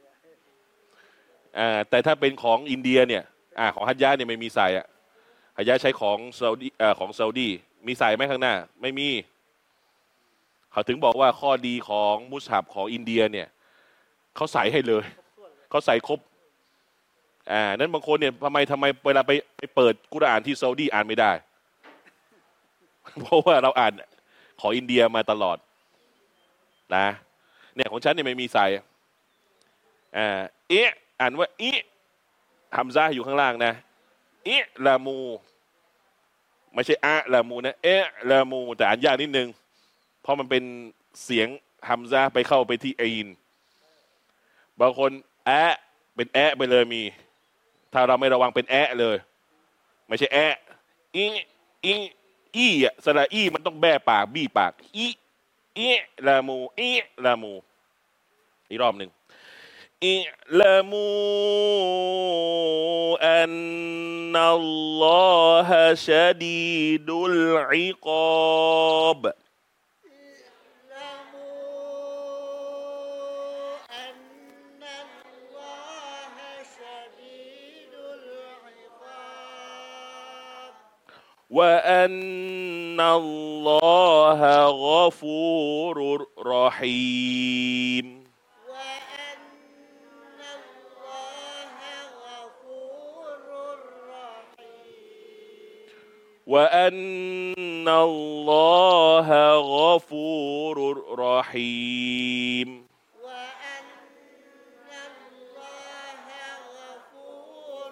อ่าแต่ถ้าเป็นของอินเดียเนี่ยอ่าของฮัจญะเนี่ยไม่มีใส่อะฮัจญะใช้ของซาอุดีอ่าของซาอุดีมีใส่ไหมข้างหน้าไม่มีเขาถึงบอกว่าข้อดีของมุสฮับของอินเดียเนี่ยเขาใส่ให้เลยเขาใส่ครบอ่านั้นบางคนเนี่ยทำไมทำไมเวลาไปไปเปิดกุรอานที่ซาอุดีอ่านไม่ได้ เพราะว่าเราอ่านของอินเดียมาตลอดนะเนี่ยของฉันเนี่ยไม่มีใส่อ่าเอ๊ะอ่านว่าอิฮัมซะห์อยู่ข้างล่างนะอิลามูไม่ใช่อะลามูนะเอ๊ะลามูแต่อ่านยากนิดนึงเพราะมันเป็นเสียงฮัมซะห์ไปเข้าไปที่อีนบางคนแอะเป็นแอะไปเลยมีถ้าเราไม่ระวังเป็นแอะเลยไม่ใช่แอะอิอิอีอะสระอีมันต้องแบปากบี้ปากอีอีละมูอีละมูอีกรอบหนึ่งอิละมูอันนัลลอฮะชะดีดุลอิกอบ اعلموا أن الله شديد العقاب وأن الله غفور رحيم وأن الله غفور رحيم وأن الله غفور رحيم وأن الله غفور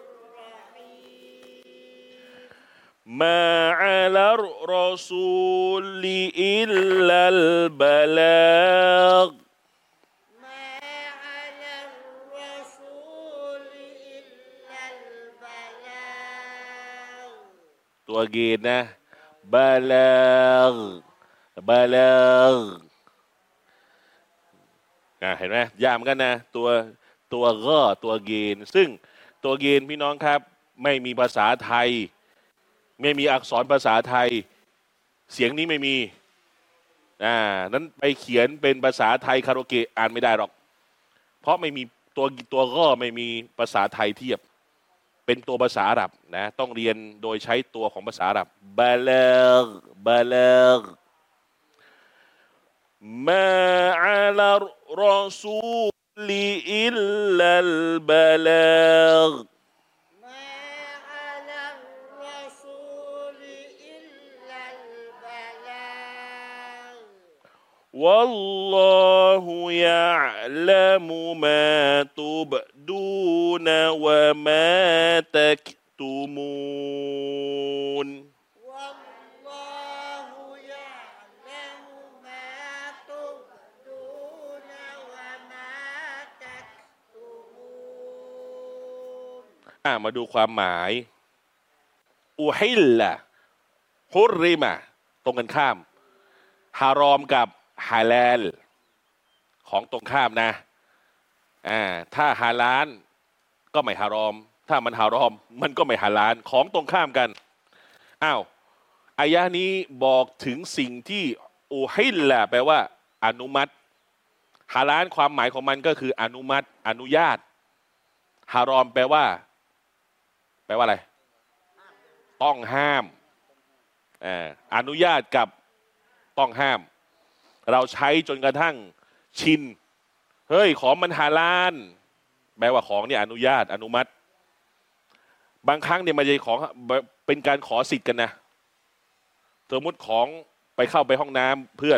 رحيم ما على الرسول إلا البلاغ ما على الرسول إلا البلاغ ตัวเกณฑ์นะบาลากบาลากอ่ะเห็นไหมยากเหมือนกันนะตัวตัวก็ตัวเกณฑ์ซึ่งตัวเกณฑ์พี่น้องครับไม่มีภาษาไทยไม่มีอักษรภาษาไทยเสียงนี้ไม่มีอ่านั้นไปเขียนเป็นภาษาไทยคาราโอเกะอ่านไม่ได้หรอกเพราะไม่มีตัวตัวก็ไม่มีภาษาไทยเทียบเป็นตัวภาษาอาหรับนะต้องเรียนโดยใช้ตัวของภาษาอาหรับบาลากบาลากมาอัลรอซูลิอิลลัลบาลาก ما على الرسول إلا البلاغ والله يعلم ما تبدون وما تكتمون والله يعلم ما تبدون وما تكتمون อ่ามาดูความหมายอุฮิลละฮุรริมะตรงกันข้ามฮารอมกับฮาลาลของตรงข้ามนะอ่าถ้าฮาลาลก็ไม่ฮารอมถ้ามันฮารอมมันก็ไม่ฮาลาลของตรงข้ามกันอ้าวอายะนี้บอกถึงสิ่งที่อุฮิลละแปลว่าอนุมัติฮาลาลความหมายของมันก็คืออนุมัติอนุญาตฮารอมแปลว่าแปลว่าอะไรต้องห้ามอ่าอนุญาตกับต้องห้ามเราใช้จนกระทั่งชินเฮ้ยของมันฮาลาลแปลว่าของเนี่ยอนุญาตอนุมัติบางครั้งเนี่ยมันจะของเป็นการขอสิทธิ์กันนะสมมติของไปเข้าไปห้องน้ำเพื่อน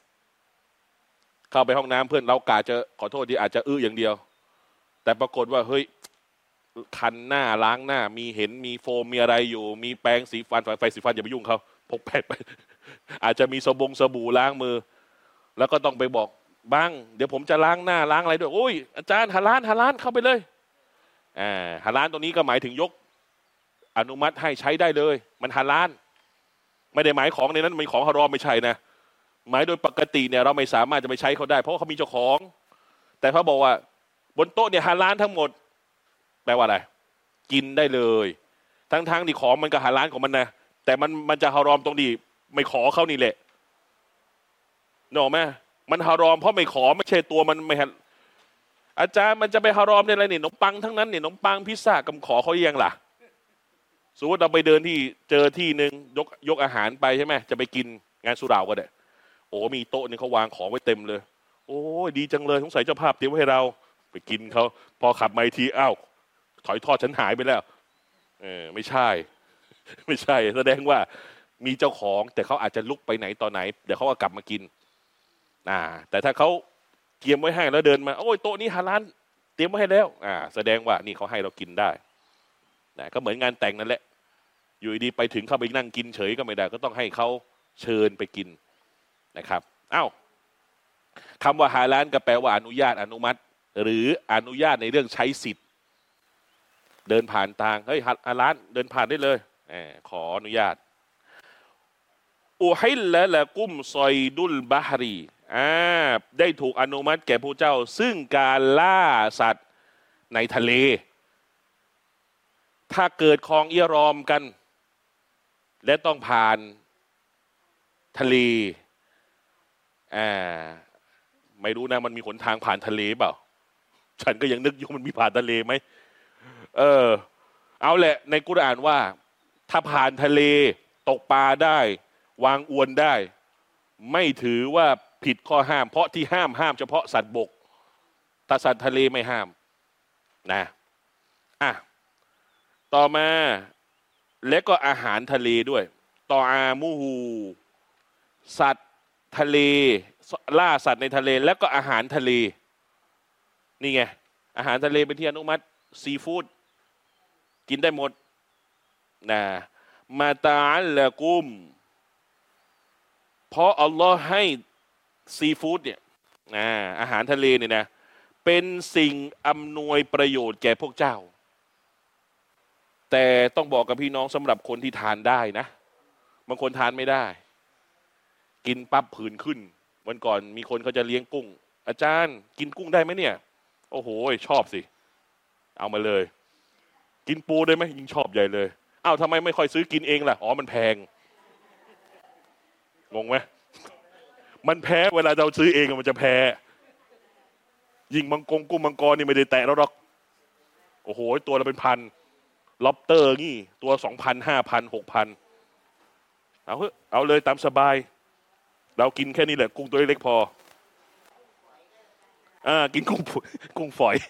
เข้าไปห้องน้ำเพื่อนเรากะจะขอโทษที่อาจจะอื้ออย่างเดียวแต่ปรากฏว่าเฮ้ยคันหน้าล้างหน้ามีเห็นมีโฟมมีอะไรอยู่มีแปรงสีฟันไฟสีฟันอย่าไปยุ่งเขาพกแพทย์ไป อาจจะมีสบงสบู่ล้างมือแล้วก็ต้องไปบอกบ้างเดี๋ยวผมจะล้างหน้าล้างอะไรด้วยโอ้ยอาจารย์ฮาลาลฮาลาลเข้าไปเลยอ่าฮาลาลตรงนี้ก็หมายถึงยกอนุมัติให้ใช้ได้เลยมันฮาลาลไม่ได้หมายของในนั้นเป็นของฮารอมไม่ใช่นะหมายโดยปกติเนี่ยเราไม่สามารถจะไปใช้เขาได้เพราะเขามีเจ้าของแต่เขาบอกว่าบนโต๊ะเนี่ยฮาลาลทั้งหมดแปลว่าอะไรกินได้เลยทั้งๆที่ของมันก็ฮาลาลของมันนะแต่มันมันจะฮารอมตรงนี้ไม่ขอเขานี่แหละนึกออกไหมมันฮารอมเพราะไม่ขอไม่ใช่ตัวมันไม่อาจารย์มันจะไปฮารอมในอะไรเนี่ยขนมปังทั้งนั้นเนี่ยขนมปังพิซซ่ากำขอเขายังล่ะสมมติเราไปเดินที่เจอที่หนึ่งยกยกอาหารไปใช่ไหมจะไปกินงานสุเหร่าก็ได้โอ้มีโต๊ะนี่เขาวางของไว้เต็มเลยโอ้ดีจังเลยสงสัยเจ้าภาพเตรียมไว้ให้เราไปกินเขาพอขับมาอีกทีอ้าวถอยทอดฉันหายไปแล้วเออไม่ใช่ไม่ใช่แสดงว่ามีเจ้าของแต่เขาอาจจะลุกไปไหนตอนไหนเดี๋ยวเขาก็กลับมากินอ่าแต่ถ้าเขาเตรียมไว้ให้แล้วเดินมาโอ้ยโต๊ะนี้ฮาลาลเตรียมไว้ให้แล้วอ่าแสดงว่านี่เขาให้เรากินได้นะก็เหมือนงานแต่งนั่นแหละอยู่ดีไปถึงเข้าไปนั่งกินเฉยก็ไม่ได้ก็ต้องให้เขาเชิญไปกินนะครับอ้าวคำว่าฮาลาลก็แปลว่าอนุญาตอนุมัติหรืออนุญาตในเรื่องใช้สิทธิ์เดินผ่านทางเฮ้ยฮาลาลเดินผ่านได้เลยขออนุญาตอุฮิลละละกุมซอยดุลบาฮรีอ่าได้ถูกอนุมัติแก่ผู้เจ้าซึ่งการล่าสัตว์ในทะเลถ้าเกิดคลองเอียรอมกันและต้องผ่านทะเลอ่าไม่รู้นะมันมีหนทางผ่านทะเลเปล่าฉันก็ยังนึกอยู่มันมีผ่านทะเลไหมเออเอาแหละในกุรอานว่าถ้าผ่านทะเลตกปลาได้วางอวนได้ไม่ถือว่าผิดข้อห้ามเพราะที่ห้ามห้ามเฉพาะสัตว์บกถ้าสัตว์ทะเลไม่ห้ามนะอ่ะต่อมาและก็อาหารทะเลด้วยต่ออามูฮูสัตว์ทะเลล่าสัตว์ในทะเลแล้วก็อาหารทะเลนี่ไงอาหารทะเลเป็นที่อนุมัติซีฟู้ดกินได้หมดนะมาตาอัลละกุมเพราะอัลลอฮ์ให้ซีฟู้ดเนี่ยนะอาหารทะเลเนี่ยนะเป็นสิ่งอำนวยประโยชน์แก่พวกเจ้าแต่ต้องบอกกับพี่น้องสำหรับคนที่ทานได้นะบางคนทานไม่ได้กินปั๊บผื่นขึ้นวันก่อนมีคนเขาจะเลี้ยงกุ้งอาจารย์กินกุ้งได้ไหมเนี่ยโอ้โหชอบสิเอามาเลยกินปูได้ไหมยิ่งชอบใหญ่เลยอ้าวทำไมไม่ค่อยซื้อกินเองล่ะอ๋อมันแพงงงไหมมันแพ้เวลาเราซื้อเองมันจะแพ้ยิ่งมังกรกุ้งมังกรนี่ไม่ได้แตะแล้วหรอกโอ้โหตัวละเป็นพันล็อบเตอร์นี่ตัวสองพันห้าพันหกพันเอาเถอะเอาเลยตามสบายเรากินแค่นี้แหละกุ้งตัวเล็กๆพออ่ากินกุ้งกุ้งฝอย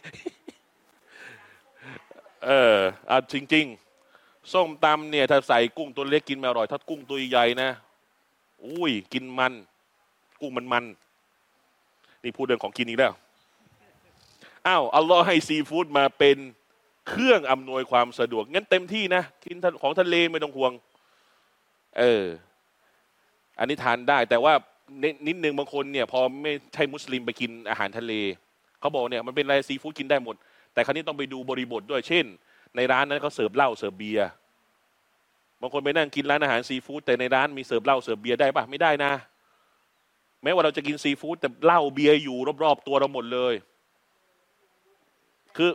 เอออ่ะจริงๆส้มตำเนี่ยถ้าใส่กุ้งตัวเล็กกินไม่อร่อยถ้ากุ้งตัวใหญ่นะอุ้ยกินมันกุ้งมันมันนี่พูดเรื่องของกินอีกแล้วอ้าวอัลลอฮ์ให้ซีฟู้ดมาเป็นเครื่องอำนวยความสะดวกงั้นเต็มที่นะกินของทะเลไม่ต้องห่วงเอออันนี้ทานได้แต่ว่านิดนึงบางคนเนี่ยพอไม่ใช่มุสลิมไปกินอาหารทะเลเขาบอกเนี่ยมันเป็นอะไรซีฟู้ดกินได้หมดแต่ครั้นี้ต้องไปดูบริบทด้วยเช่นในร้านนั้นเขาเสิร์ฟเหล้าเสิร์ฟเบียร์บางคนไปนั่งกินร้านอาหารซีฟู้ดแต่ในร้านมีเสิร์ฟเหล้าเสิร์ฟเบียร์ได้ปะไม่ได้นะแม้ว่าเราจะกินซีฟู้ดแต่เหล้าเบียร์อยู่รอบๆตัวเราหมดเลยคือ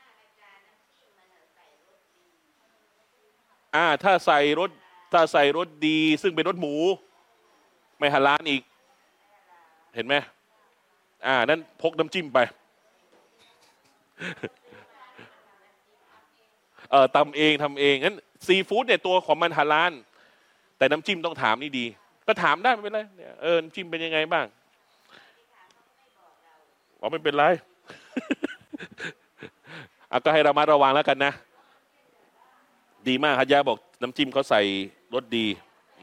อ่าถ้าใส่รสถ้าใส่รสดีซึ่งเป็นรสหมูไม่ฮาลาลอีกเห็นไหมอ่านั้นพกน้ำจิ้มไปเออตำเองทำเองงั้นซีฟู้ดเนี่ยตัวของมันฮาลาลแต่น้ำจิ้มต้องถามนี่ดีก็ถามได้ไม่เป็นไรเออน้ำจิ้มเป็นยังไงบ้างอ๋อไม่เป็นไรเอาก็ให้ระมัดระวังแล้วกันนะดีมากฮัจญะบอกน้ำจิ้มเขาใส่รสดี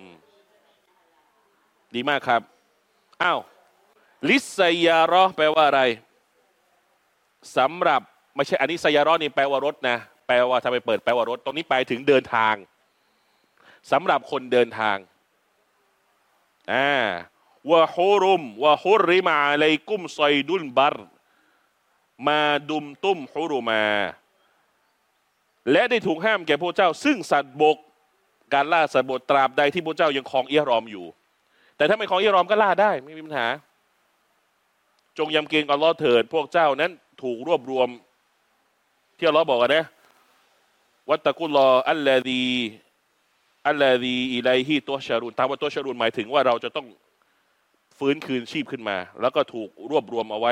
ดีมากครับอ้าวลิสยารอแปลว่าอะไรสำหรับไม่ใช่อันนี้สยารอนี่แปลว่ารถนะแปลว่าถ้าไปเปิดแปลว่ารถตรงนี้ไปถึงเดินทางสำหรับคนเดินทางอ่าวะฮุรุมวะฮุริมาอะลัยกุมซอยดุลบัรมาดุมตุ้มฮุรุมาและได้ถูกห้ามแก่พระเจ้าซึ่งสัตว์บกการล่าสัตว์บกตราบใดที่พระเจ้ายังครองอิหรอมอยู่แต่ถ้าไม่ครองอิหรอมก็ล่าได้ไม่มีปัญหาจงยำเกรงอัลลอฮ์เถิดพวกเจ้านั้นถูกรวบรวมที่อัลลอฮ์บอกนะวัตตะกุลลออัลลอฮีอัลลอฮีอิลัยฮิตัวชารุนตามว่าตัวชารุนหมายถึงว่าเราจะต้องฟื้นคืนชีพขึ้นมาแล้วก็ถูกรวบรวมเอาไว้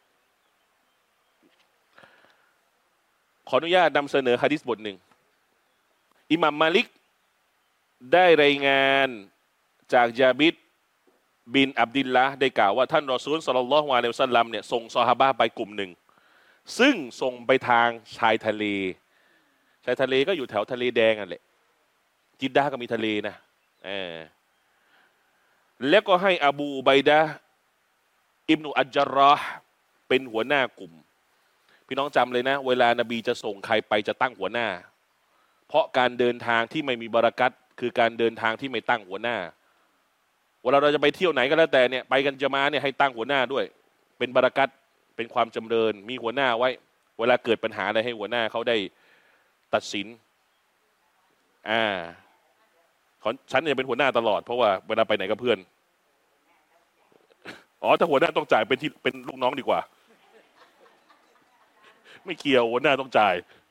ขออนุญาตนำเสนอหะดีษบทหนึ่งอิหม่ามมาลิกได้รายงานจากญาบิดบินอับดิลละได้กล่าวว่าท่านรอซูลศ็อลลัลลอฮุอะลัยฮิวะซัลลัมเนี่ยส่งซอฮาบะห์ไปกลุ่มหนึ่งซึ่งส่งไปทางชายทะเลชายทะเลก็อยู่แถวทะเลแดงนั่นแหละจิดดาห์ก็มีทะเลนะเออแล้วก็ให้อบูอุบัยดะห์อิบนุอัจญะรอห์เป็นหัวหน้ากลุ่มพี่น้องจำเลยนะเวลานบีจะส่งใครไปจะตั้งหัวหน้าเพราะการเดินทางที่ไม่มีบารอกัตคือการเดินทางที่ไม่ตั้งหัวหน้าเวลาเราจะไปเที่ยวไหนก็แล้วแต่เนี่ยไปกันจะมาเนี่ยให้ตั้งหัวหน้าด้วยเป็นบารอกัตเป็นความจำเริญมีหัวหน้าไว้เวลาเกิดปัญหาอะไรให้หัวหน้าเขาได้ตัดสินอ่าเขของฉันเนี่ยเป็นหัวหน้าตลอดเพราะว่าเวลาไปไหนกับเพื่อนอ๋อถ้าหัวหน้าต้องจ่ายเป็นที่เป็นลูกน้องดีกว่าไม่เกี่ยวหัวหน้าต้องจ่าย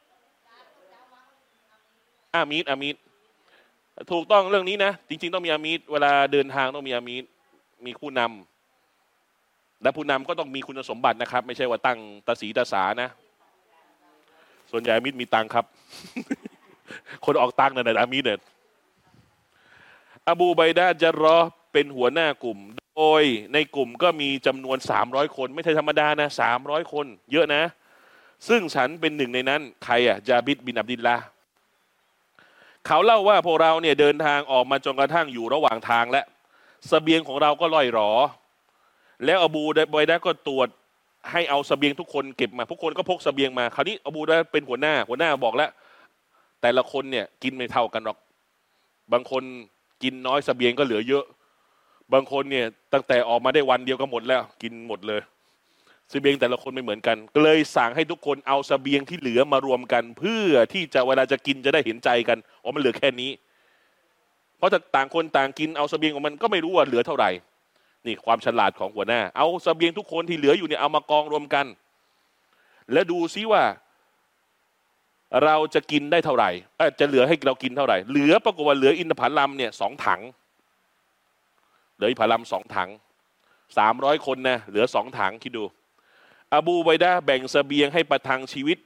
อามีดอามีดถูกต้องเรื่องนี้นะจริงๆต้องมีอามีดเวลาเดินทางต้องมีอามีดมีผู้นำและผู้นำก็ต้องมีคุณสมบัตินะครับไม่ใช่ว่าตั้งตาสีตาสานะส่วนใหญ่อามีดมีตังครับ คนออกตังนั่นแหละอามีดเนี่ยอบูไบดะห์ญะรอห์เป็นหัวหน้ากลุ่มโดยในกลุ่มก็มีจำนวนสามร้อยคนไม่ใช่ธรรมดานะสามร้อยคนเยอะนะซึ่งฉันเป็นหนึ่งในนั้นใครอ่ะจาบิดบินอับดิลลาห์เขาเล่าว่าพวกเราเนี่ยเดินทางออกมาจนกระทั่งอยู่ระหว่างทางและเสบียงของเราก็ล่อยหรอแล้วอบูไบดะห์ก็ตรวจให้เอาเสบียงทุกคนเก็บมาทุกคนก็พกเสบียงมาคราวนี้อบูไบดะห์เป็นหัวหน้าหัวหน้าบอกแล้วแต่ละคนเนี่ยกินไม่เท่ากันหรอกบางคนกินน้อยเสบียงก็เหลือเยอะบางคนเนี่ยตั้งแต่ออกมาได้วันเดียวก็หมดแล้วกินหมดเลยเสบียงแต่ละคนไม่เหมือนกันก็เลยสั่งให้ทุกคนเอาเสบียงที่เหลือมารวมกันเพื่อที่จะเวลาจะกินจะได้เห็นใจกันอ๋อมันเหลือแค่นี้เพราะถ้าต่างคนต่างกินเอาเสบียงของมันก็ไม่รู้ว่าเหลือเท่าไหร่นี่ความฉลาดของหัวหน้าเอาเสบียงทุกคนที่เหลืออยู่เนี่ยเอามากองรวมกันแล้วดูซิว่าเราจะกินได้เท่าไหร่จะเหลือให้เรากินเท่าไหร่เหลือปรากฏว่าเหลืออินทผลัมเนี่ยสองถังเหลืออินทผลัมสองถังสามร้อยคนนะเหลือสองถังคิดดูอบูไบดะห์แบ่งเสบียงให้ประทังชีวิต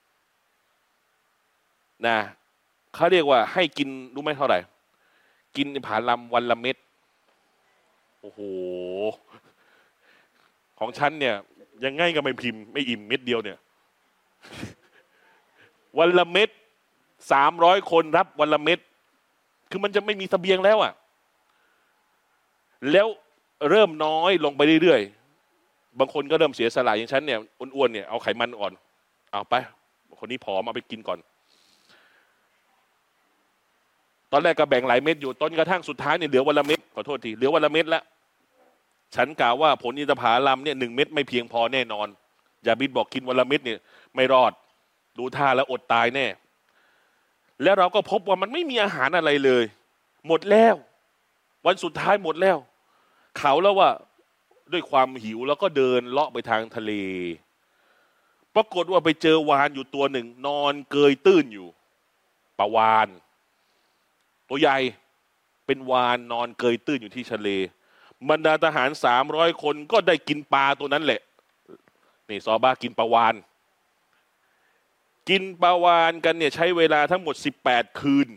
นะเขาเรียกว่าให้กินรู้ไหมเท่าไหร่กินอินทผลัมวันละเม็ดโอ้โหของฉันเนี่ยยังไงก็ไม่พิมพ์ไม่อิ่มเม็ดเดียวเนี่ยวันละเม็ดสามร้อยคนรับวันละเม็ดคือมันจะไม่มีเสบียงแล้วอ่ะแล้วเริ่มน้อยลงไปเรื่อยๆบางคนก็เริ่มเสียสละอย่างฉันเนี่ยอ้วนๆเนี่ยเอาไขมันอ่อนเอาไปคนนี้ผอมเอาไปกินก่อนตอนแรกก็แบ่งหลายเม็ดอยู่ต้นกระทั่งสุดท้ายเนี่ยเหลือวันละเม็ดขอโทษทีเหลือวันละเม็ดละฉันกล่าวว่าผลอินทผลัมเนี่ยหนึ่งเม็ดไม่เพียงพอแน่นอนยาบิดบอกกินวันละเม็ดเนี่ยไม่รอดดูท่าแล้วอดตายแน่แล้วเราก็พบว่ามันไม่มีอาหารอะไรเลยหมดแล้ววันสุดท้ายหมดแล้วเขาแล้วว่าด้วยความหิวแล้วก็เดินเลาะไปทางทะเลปรากฏว่าไปเจอวาฬอยู่ตัวหนึ่งนอนเกยตื้นอยู่ปลาวาฬตัวใหญ่เป็นวาฬนอนเกยตื้นอยู่ที่ทะเลบรรดาทหารสามร้อยคนก็ได้กินปลาตัวนั้นแหละนี่ซอบ้ากินปลาวาฬกินปลาวาฬกันเนี่ยใช้เวลาทั้งหมดสิบแปดคืน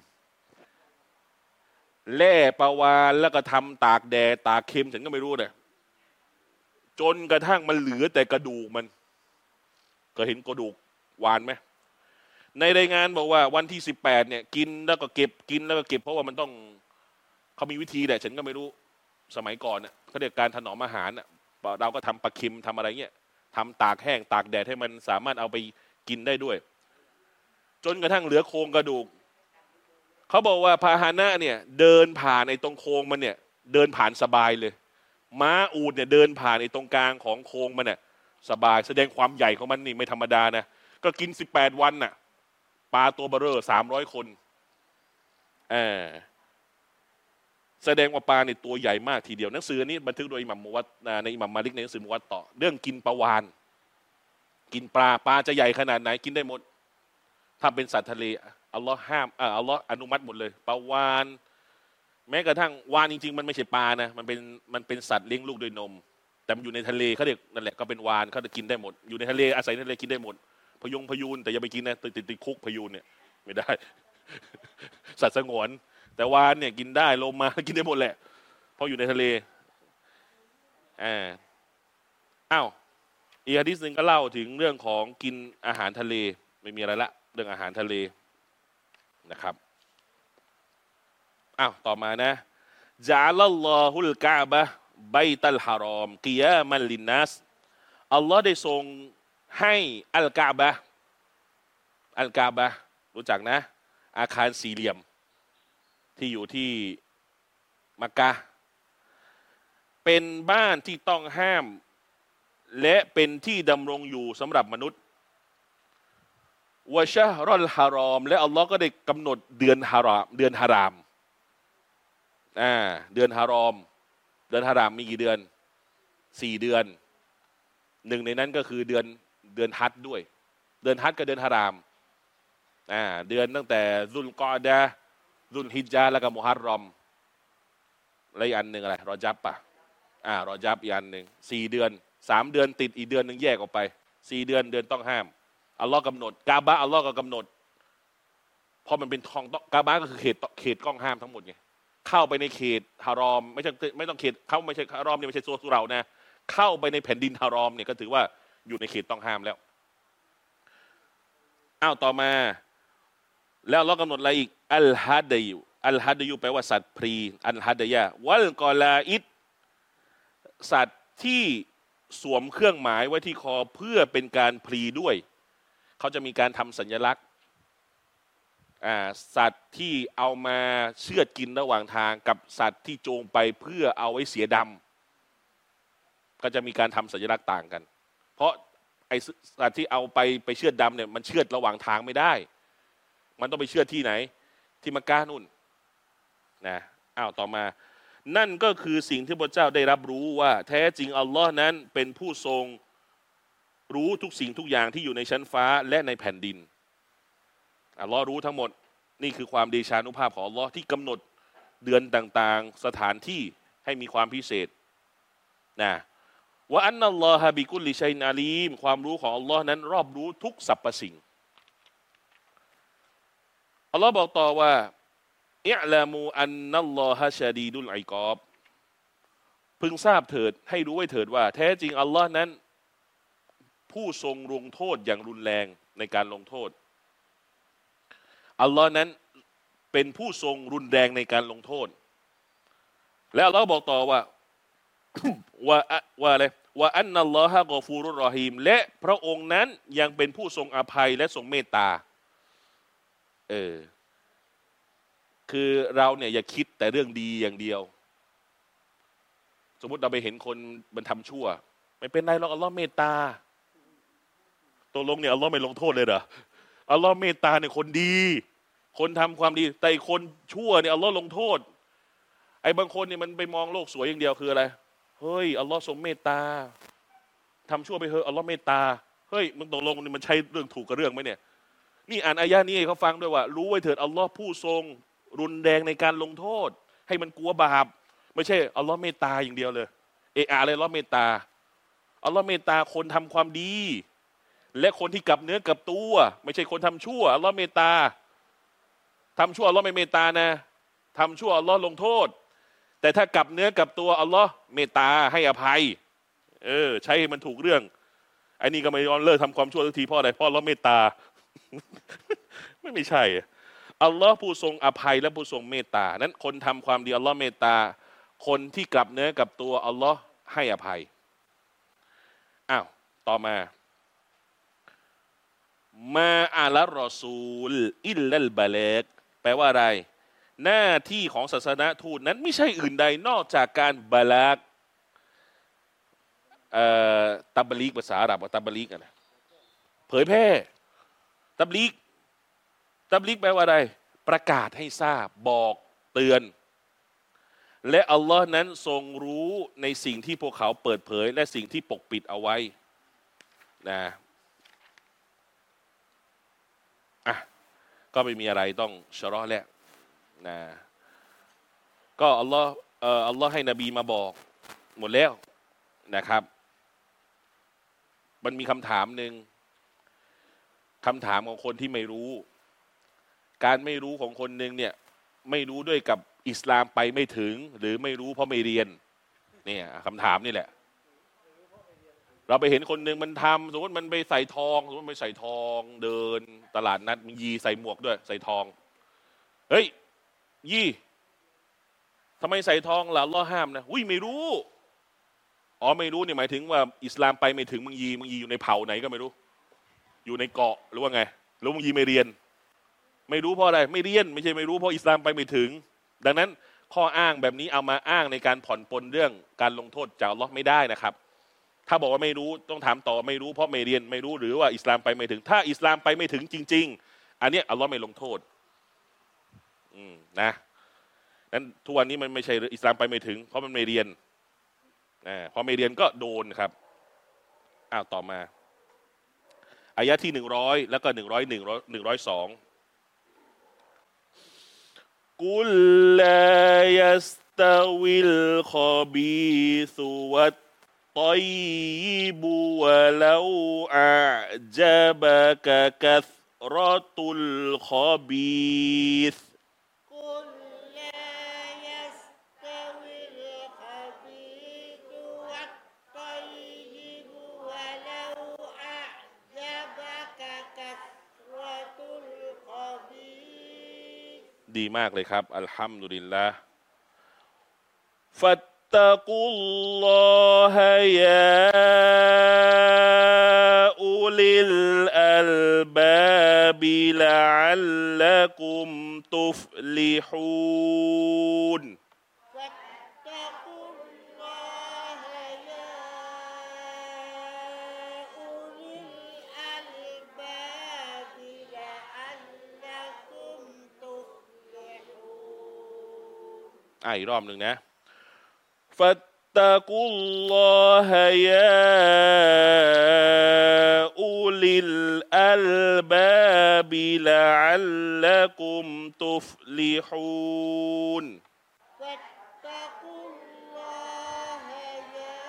แล่ปลาวาฬแล้วก็ทำตากแดดตากเค็มฉันก็ไม่รู้เลยจนกระทั่งมันเหลือแต่กระดูกมันก็เห็นกระดูกวาฬไหมในรายงานบอกว่าวันที่สิบแปดเนี่ยกินแล้วก็เก็บกินแล้วก็เก็บเพราะว่ามันต้องเขามีวิธีแหละฉันก็ไม่รู้สมัยก่อนเนี่ยเขาเรียกการถนอมอาหารเราก็ทำปลาเค็มทำอะไรเงี้ยทำตากแห้งตากแดดให้มันสามารถเอาไปกินได้ด้วยจนกระทั่งเหลือโครงกระดูกเขาบอกว่าพาหนะเนี่ยเดินผ่านในตรงโครงมันเนี่ยเดินผ่านสบายเลยม้าอูฐเนี่ยเดินผ่านในตรงกลางของโครงมันเนี่ยสบายแสดงความใหญ่ของมันนี่ไม่ธรรมดานะก็กินสิบแปดวันน่ะปลาตัวเบ้อเร่อสามร้อยคนเออแสดงว่าปลาเนี่ยตัวใหญ่มากทีเดียวหนังสือนี้บันทึกโดยอิหมัมมุวัตในอิหมัมมาลิกในหนังสือมุวัตต่อเรื่องกินปลาวาฬกินปลาปลาจะใหญ่ขนาดไหนกินได้หมดถ้าเป็นสัตว์ทะเลอัลลอฮ์ห้ามอัลลอฮ์อนุมัติหมดเลยปลาวาฬแม้กระทั่งวาฬจริงๆมันไม่ใช่ปลานะมันเป็นมันเป็นสัตว์เลี้ยงลูกด้วยนมแต่มันอยู่ในทะเลเขาเรียกนั่นแหละก็เป็นวาฬเขาจะกินได้หมดอยู่ในทะเลอาศัยในทะเลกินได้หมดพยุงพยูนแต่อย่าไปกินนะติดติดติดคุกพยูนเนี่ยไม่ได้ สัตว์สงวนแต่วาฬเนี่ยกินได้โลมากินได้หมดแหละเพราะอยู่ในทะเลอ่าอ้าวอีกฮะดีษหนึ่งก็เล่าถึงเรื่องของกินอาหารทะเลไม่มีอะไรละเรื่องอาหารทะเลนะครับอ้าวต่อมานะจาลัลลอฮุลกะบะห์บัยตัลฮารอมกิยามัลลินนัสอัลลอฮ์ได้ทรงให้อัลกะบะห์อัลกะบะห์รู้จักนะอาคารสี่เหลี่ยมที่อยู่ที่มักกะฮ์เป็นบ้านที่ต้องห้ามและเป็นที่ดำรงอยู่สำหรับมนุษย์วะชะฮรอลฮารอมและอัลลอฮ์ก็ได้กำหนดเดือนฮารามเดือนฮารามอ่าเดือนฮารอมเดือนฮารามมีกี่เดือนสี่เดือนหนึ่งในนั้นก็คือเดือนเดือนฮัจญ์ด้วยเดือนฮัจญ์กับเดือนฮารามอ่าเดือนตั้งแต่ซุลกอฎะห์ซุลฮิจญะห์แล้วก็มุฮัรรอมแล้วอีกอันหนึ่งอะไรรอญับปะอ่ารอญับอีกอันหนึ่งสี่เดือนสามเดือนติดอีกเดือนหนึ่งแยกออกไปสี่เดือนเดือนต้องห้ามอัลลอฮ์กำหนดกาบะอัลลอฮ์ก็กำหนดเพราะมันเป็นทองกาบะก็คือเขตเขตต้องห้ามทั้งหมดไงเข้าไปในเขตฮารอมไม่ใช่ไม่ต้องเขตเข้าไม่ใช่ฮารอมเนี่ยไม่ใช่ตัวสุเรานะเข้าไปในแผ่นดินฮารอมเนี่ยก็ถือว่าอยู่ในเขตต้องห้ามแล้วอ้าวต่อมาแล้วเรากำหนดอะไรอีกอัลฮัดยูอัลฮัดยูแปลว่าสัตว์พรีอัลฮัดยะวัลกอลาอิดสัตว์ที่สวมเครื่องหมายไว้ที่คอเพื่อเป็นการพรีด้วยเขาจะมีการทำสัญลักษณ์อ่าสัตว์ที่เอามาเชือดกินระหว่างทางกับสัตว์ที่โจงไปเพื่อเอาไว้เสียดำก็จะมีการทำสัญลักษณ์ต่างกันเพราะไอสัตว์ที่เอาไปไปเชือดดำเนี่ยมันเชือดระหว่างทางไม่ได้มันต้องไปเชือดที่ไหนที่มักกะฮ์นู่นนะอ้าวต่อมานั่นก็คือสิ่งที่พระเจ้าได้รับรู้ว่าแท้จริงอัลลอฮ์นั้นเป็นผู้ทรงรู้ทุกสิ่งทุกอย่างที่อยู่ในชั้นฟ้าและในแผ่นดินอัลลอฮ์รู้ทั้งหมดนี่คือความเดชานุภาพของอัลลอฮ์ที่กำหนดเดือนต่างๆสถานที่ให้มีความพิเศษนะว่าอันนัลลอฮะบิกุลิชัยนาลีมความรู้ของอัลลอฮ์นั้นรอบรู้ทุกสรรพสิ่งอัลลอฮ์บอกต่อว่าอิอ์ลามูอันนัลลอฮะชะดีดุลอิกอบพึงทราบเถิดให้รู้ไว้เถิดว่าแท้จริงอัลลอฮ์นั้นผู้ทรงลงโทษอย่างรุนแรงในการลงโทษอัลลอฮ์นั้นเป็นผู้ทรงรุนแรงในการลงโทษแล้วอัลลอฮ์บอกต่อว่า ว่าว่าอะไรว่าอันนัลลอฮะกอฟูรุรรอฮีมและพระองค์นั้นยังเป็นผู้ทรงอภัยและทรงเมตตาเออคือเราเนี่ยอย่าคิดแต่เรื่องดีอย่างเดียวสมมุติเราไปเห็นคนมันทำชั่วไม่เป็นไรหรอกอัลลอฮ์เมตตาตกลงเนี่ยอัลลอฮ์ไม่ลงโทษเลยเหรออัลลอฮ์เมตตาเนี่ยคนดีคนทำความดีแต่คนชั่วเนี่ยอัลลอฮ์ลงโทษไอ้บางคนเนี่ยมันไปมองโลกสวยอย่างเดียวคืออะไรเฮ้ยอัลลอฮ์ทรงเมตตาทำชั่วไปเถอะอัลลอฮ์เมตตาเฮ้ยมึงตกลงนี่มันใช่เรื่องถูกกับเรื่องไหมเนี่ยนี่อ่านอายะนี้ให้เขาฟังด้วยว่ารู้ไว้เถิดอัลลอฮ์ผู้ทรงรุนแรงในการลงโทษให้มันกลัวบาปไม่ใช่อัลลอฮ์เมตตาอย่างเดียวเลยเอะอะเลยอัลลอฮ์เมตตาอัลลอฮ์เมตตาคนทำความดีและคนที่กลับเนื้อกลับตัวไม่ใช่คนทำชั่วอัลลอฮ์เมตตาทำชั่วอัลลอฮ์ไม่เมตตานะทำชั่วอัลลอฮ์ลงโทษแต่ถ้ากลับเนื้อกลับตัวอัลลอฮ์เมตตาให้อภัยเออใช้ให้มันถูกเรื่องไอ้นี่ก็ไม่ยอมเลิกทำความชั่วสักทีเพราะอะไรเพราะอัลลอฮ์เมตตา ไม่ไม่ใช่อัลลอฮ์ผู้ทรงอภัยและผู้ทรงเมตตานั้นคนทำความดีอัลลอฮ์เมตตาคนที่กลับเนื้อกลับตัวอัลลอฮ์ให้อภัยอ้าวต่อมามาอาลัรรอซูลอิลลัลบะลกแปลว่าอะไรหน้าที่ของศาสนทูตนั้นไม่ใช่อื่นใดนอกจากการบะลากเอ่อตับลีกภาษาอาหรับว่าตับลีกอะไรเผยแพร่ตับลีกตับลีกแปลว่าอะไรประกาศให้ทราบบอกเตือนและอัลลอฮ์นั้นทรงรู้ในสิ่งที่พวกเขาเปิดเผยและสิ่งที่ปกปิดเอาไว้นะอ่ะก็ไม่มีอะไรต้องชะเราะห์แล้วนะก็อัลลอฮ์เอ่ออัลลอฮ์ให้นบีมาบอกหมดแล้วนะครับมันมีคำถามหนึ่งคำถามของคนที่ไม่รู้การไม่รู้ของคนหนึ่งเนี่ยไม่รู้ด้วยกับอิสลามไปไม่ถึงหรือไม่รู้เพราะไม่เรียนเนี่ยคำถามนี่แหละเราไปเห็นคนหนึ่งมันทำสมมติมันไปใส่ทองสมมติไปใส่ทองเดินตลาดนัดมียีใส่หมวกด้วยใส่ทองเฮ้ยยี่ทำไมใส่ทองล่ะอัลเลาะห์ห้ามนะอุ้ยไม่รู้อ๋อไม่รู้เนี่ยหมายถึงว่าอิสลามไปไม่ถึงมึงยีมึงยีอยู่ในเผ่าไหนก็ไม่รู้อยู่ในเกาะหรือว่าไงหรือมึงยีไม่เรียนไม่รู้เพราะอะไรไม่เรียนไม่ใช่ไม่รู้เพราะอิสลามไปไม่ถึงดังนั้นข้ออ้างแบบนี้เอามาอ้างในการผ่อนปลนเรื่องการลงโทษจากอัลเลาะห์ไม่ได้นะครับถ้าบอกว่าไม่รู้ต้องถามต่อไม่รู้เพราะไม่เรียนไม่รู้หรือว่าอิสลามไปไม่ถึงถ้าอิสลามไปไม่ถึงจริงๆอันนี้อัลเลาะห์ไม่ลงโทษอืมนะนั้นทุกวันนี้มันไม่ใช่อิสลามไปไม่ถึงเพราะมันไม่เรียนอ่าพอไม่เรียนก็โดนครับอ้าวต่อมาอายะที่หนึ่งร้อยแล้วก็หนึ่งร้อยหนึ่งหนึ่งร้อยสองกุลลายัสตะวิลคอบีซุวัตตอยบุวะลาอะจับะกะกัสรอตุลคอบีส قل لا يستوي الخبيث والطيب ولو أعجبك كثرة الخبيث ดีมากเลยครับอัลฮัมดุลิลลาห์ฟัตตะกุลลอฮะยาอุลิลอัลบาบิละอัลลักุมตุฟลิฮูน فاتقوا الله يا أولي الألباب لعلكم تفلحون อ่ะอีกรอบหนึ่งนะฟัตตะกุลลอฮะยาอุลิลอัลบาบิละอัลลักุมตุฟลิฮูน فاتقوا الله يا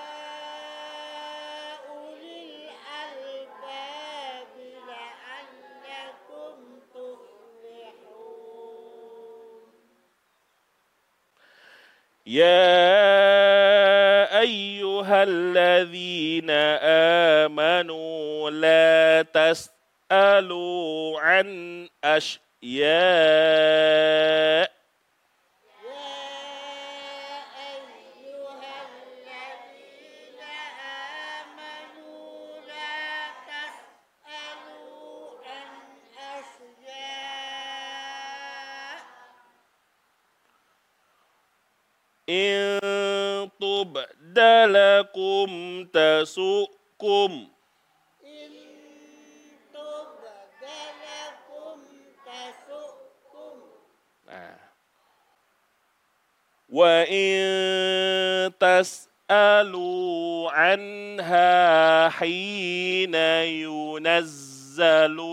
أولي الألباب لعلكم تفلحون يا أيها الذين آمنوا لا تسألوا عن أشياء يا أيها الذين آمنوا لا تسألوا عن أشياء إن تبد لكم تسؤكم إن تبد لكم تسؤكم وإن تسألوا عنها حين ينزل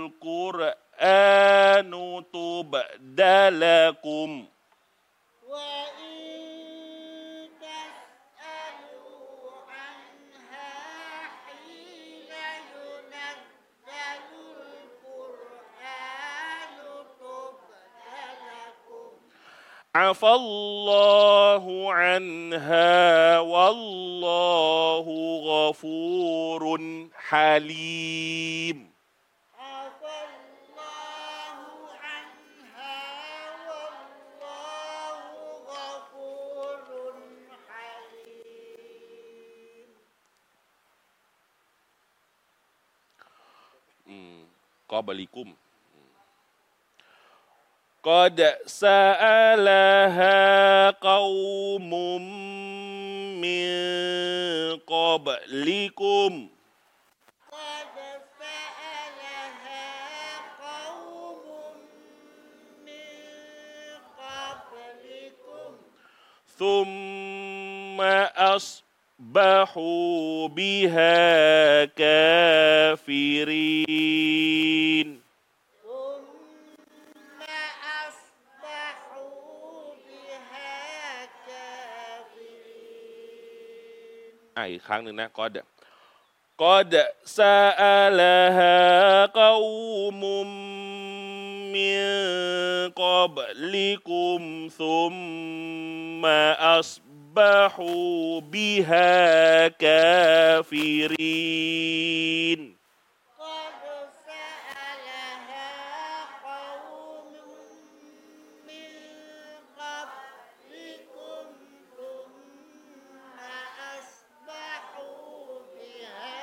القرآن تبد لكم وإن تسألوا عنها حين ينزل القرآن تبد لكم عفى الله عنها والله غفور حليم عفى الله عنها والله غفور حليم อืมกอบริกุม قد سألها قوم من قبلكم قد سألها قوم من قبلكم ثم أصبحوا بها كافرين ثم أصبحوا بها كافرين อ่ะอีกครั้งหนึ่งนะก็เดก็เดซาอัลฮะกอมมินกับลิกุมซุมมาอัสบะฮูบิฮากาฟิริน قد سألها قوم من قبلكم ثم أصبحوا بها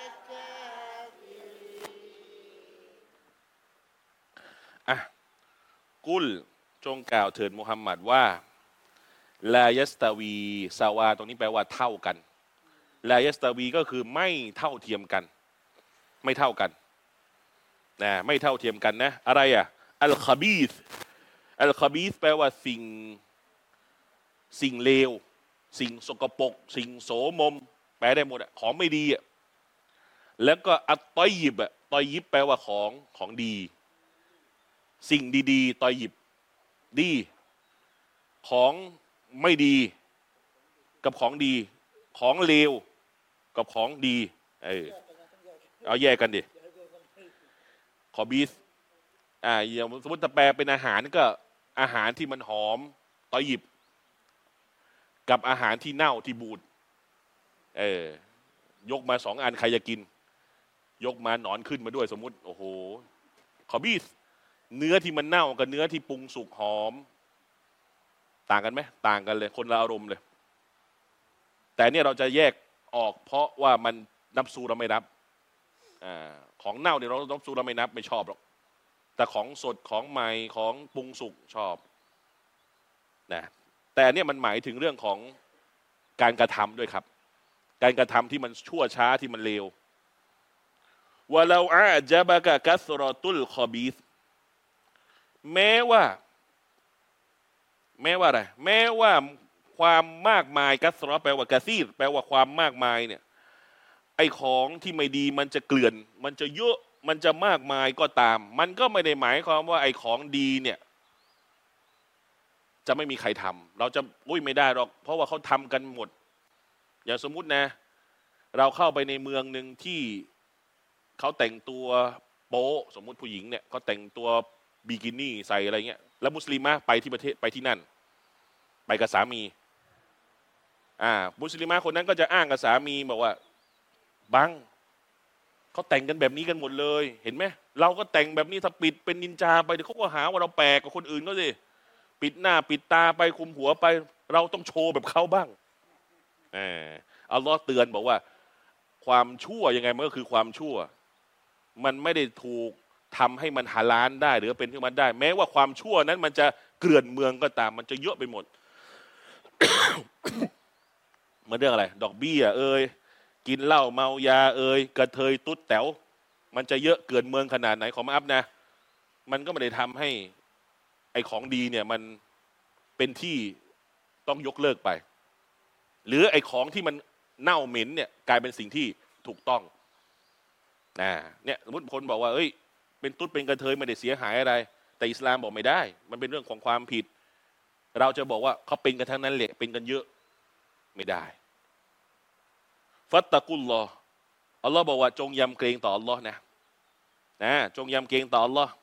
كافرين อ่ะกุลจงกล่าวเถิดมุฮัมมัดว่าลายัสตาวีซาวาตรงนี้แปลว่าเท่ากันลายัสตาวีก็คือไม่เท่าเทียมกันไม่เท่ากันนะไม่เท่าเทียมกันนะอะไรอ่ะอัลคาบีสอัลคอบีสแปลว่าสิ่งสิ่งเลวสิ่งสกปรกสิ่งโสมมแปลได้หมดอะของไม่ดีอะแล้วก็อัตตอยยิบอะตอยยิบแปลว่าของของดีสิ่งดีๆตอยยิบดีของไม่ดีกับของดีของเลวกับของดีเออเอาแยกกันดิคอบีสอ่าอย่างสมมติถ้าแปลเป็นอาหารก็อาหารที่มันหอมตอยยิบกับอาหารที่เน่าที่บูดเออยกมาสองอันใครจะกินยกมาหนอนขึ้นมาด้วยสมมุติโอ้โหคอบีสเนื้อที่มันเน่ากับเนื้อที่ปรุงสุกหอมต่างกันไหมต่างกันเลยคนละอารมณ์เลยแต่เนี่ยเราจะแยกออกเพราะว่ามันนับสูเราไม่นับอของเน่าเนี่ยเรานับสูเราไม่นับไม่ชอบหรอกแต่ของสดของใหม่ของปรุงสุกชอบนะแต่เนี่ยมันหมายถึงเรื่องของการกระทำด้วยครับการกระทำที่มันชั่วช้าที่มันเลววะลาอาจบะกะกัสรอตุลคอบีสแม้ว่าแม้ว่าอะไรแม้ว่าความมากมายกัสรอแปลว่ากะซีรแปลว่าความมากมายเนี่ยไอของที่ไม่ดีมันจะเกลื่อนมันจะเยอะมันจะมากมายก็ตามมันก็ไม่ได้หมายความว่าไอของดีเนี่ยจะไม่มีใครทำเราจะอุ้ยไม่ได้หรอกเพราะว่าเขาทำกันหมดอย่างสมมุตินะเราเข้าไปในเมืองหนึ่งที่เขาแต่งตัวโป๊สมมุติผู้หญิงเนี่ยเขาแต่งตัวบิกินี่ใส่อะไรเงี้ยแล้วมุสลิมะไปที่ประเทศไปที่นั่นไปกับสามีอ่ามุสลิมะคนนั้นก็จะอ้างกับสามีบอกว่าบังเขาแต่งกันแบบนี้กันหมดเลยเห็นไหมเราก็แต่งแบบนี้ถ้าปิดเป็นนินจาไปเดี๋ยวเขาก็หาว่าเราแปลกกว่าคนอื่นก็สิปิดหน้าปิดตาไปคุมหัวไปเราต้องโชว์แบบเขาบ้างเอออัลลอฮ์เตือนบอกว่าความชั่วยังไงมันก็คือความชั่วมันไม่ได้ถูกทำให้มันฮาลาลได้หรือเป็นที่มันได้แม้ว่าความชั่วนั้นมันจะเกลื่อนเมืองก็ตามมันจะเยอะไปหมด มันเรื่องอะไรดอกเบี้ยเอ่ยกินเหล้าเมายาเอ่ยกระเทยตุ๊ดแต๋วมันจะเยอะเกินเมืองขนาดไหนขอมาอัพนะมันก็ไม่ได้ทำให้ไอ้ของดีเนี่ยมันเป็นที่ต้องยกเลิกไปหรือไอ้ของที่มันเน่าเหม็นเนี่ยกลายเป็นสิ่งที่ถูกต้องนะเนี่ยสมมติคนบอกว่าเอ้ยเป็นตุ๊ดเป็นกระเทยไม่ได้เสียหายอะไรแต่อิสลามบอกไม่ได้มันเป็นเรื่องของความผิดเราจะบอกว่าเขาเป็นกันทั้งนั้นแหละเป็นกันเยอะไม่ได้ฟัตตะกุลลอฮ์อัลลอฮ์บอกว่าจงยำเกรงต่ออัลลอฮ์นะนะจงยำเกรงต่ออัลลอฮ์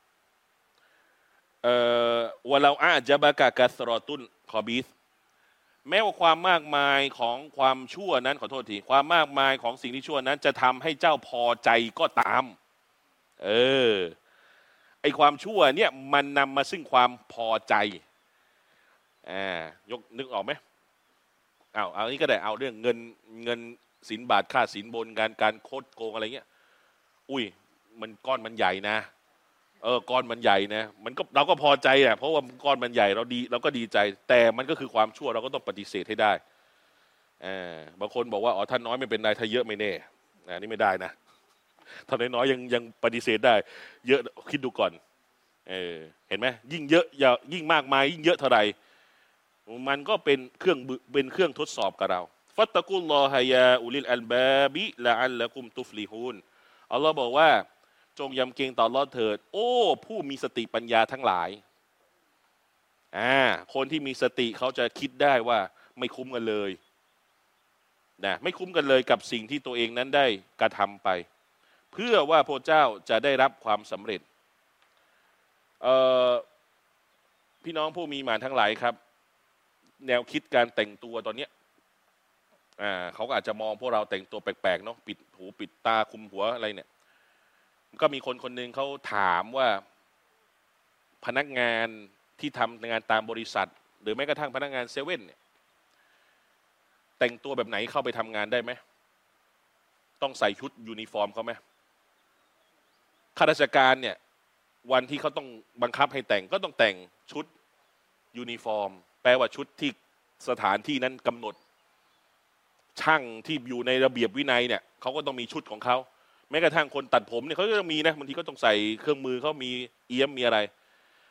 เอ่อวะลาอาจบะกะกัสรอตุนคอบีสแม้ว่าความมากมายของความชั่วนั้นขอโทษทีความมากมายของสิ่งที่ชั่วนั้นจะทำให้เจ้าพอใจก็ตามเออไอความชั่วเนี่ยมันนำมาซึ่งความพอใจอ่ายกนึกออกไหมเอาเอานี้ก็ได้เอาเรื่องเงินเงินสินบาทค่าสินบนการการโคดโกงอะไรเงี้ยอุ้ยมันก้อนมันใหญ่นะเออก้อนมันใหญ่นะมันก็เราก็พอใจอ่ะเพราะว่าก้อนมันใหญ่เราดีเราก็ดีใจแต่มันก็คือความชั่วเราก็ต้องปฏิเสธให้ได้อ่าบางคนบอกว่าอ๋อท่านน้อยไม่เป็นไรถ้าเยอะไม่แน่อ่านี่ไม่ได้นะถ้าน้อยๆยังยังปฏิเสธได้เยอะคิดดูก่อนเออเห็นไหมยิ่งเยอะอย่ายิ่งมากมายยิ่งเยอะเท่าไหร่มันก็เป็นเครื่องเป็นเครื่องทดสอบกับเราฟัตตะกุลลอฮะยาอุลิลอัลบาบิละอัลละกุมตุฟลิฮูนอัลลอฮ์บอกว่าจงยำเกรงต่ออัลเลาะห์เถิดโอ้ผู้มีสติปัญญาทั้งหลายอ่าคนที่มีสติเขาจะคิดได้ว่าไม่คุ้มกันเลยนะไม่คุ้มกันเลยกับสิ่งที่ตัวเองนั้นได้กระทำไปเพื่อว่าพระเจ้าจะได้รับความสำเร็จเอ่อพี่น้องผู้มีหมานทั้งหลายครับแนวคิดการแต่งตัวตอนนี้อ่าเขาก็อาจจะมองพวกเราแต่งตัวแปลกๆเนาะปิดหูปิดตาคุมหัวอะไรเนี่ยก็มีคนคนหนึ่งเขาถามว่าพนักงานที่ทำงานตามบริษัทหรือแม้กระทั่งพนักงานเซเว่นเนี่ยแต่งตัวแบบไหนเข้าไปทำงานได้ไหมต้องใส่ชุดยูนิฟอร์มเขาไหมข้าราชการเนี่ยวันที่เขาต้องบังคับให้แต่งก็ต้องแต่งชุดยูนิฟอร์มแปลว่าชุดที่สถานที่นั้นกำหนดช่างที่อยู่ในระเบียบวินัยเนี่ยเขาก็ต้องมีชุดของเขาแม้กระทั่งคนตัดผมเนี่ยเขาก็ต้องมีนะบางทีก็ต้องใส่เครื่องมือเขามีเอี้ยมมีอะไร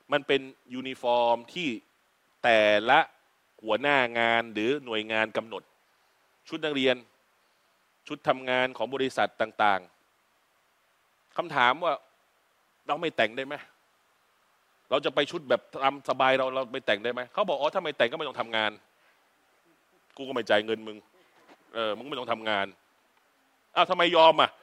มันเป็นยูนิฟอร์มที่แต่ละหัวหน้างานหรือหน่วยงานกำหนดชุดนักเรียนชุดทำงานของบริษัทต่างๆคำถามว่าเราไม่แต่งได้ไหมเราจะไปชุดแบบทำสบายเราเราไปแต่งได้ไหมเขาบอกอ๋อถ้าไม่แต่งก็ไม่ต้องทำงานกูก็ไม่จ่ายเงินมึงเออมึงไม่ต้องทำงานอ้าวทำไมยอมอ่ะ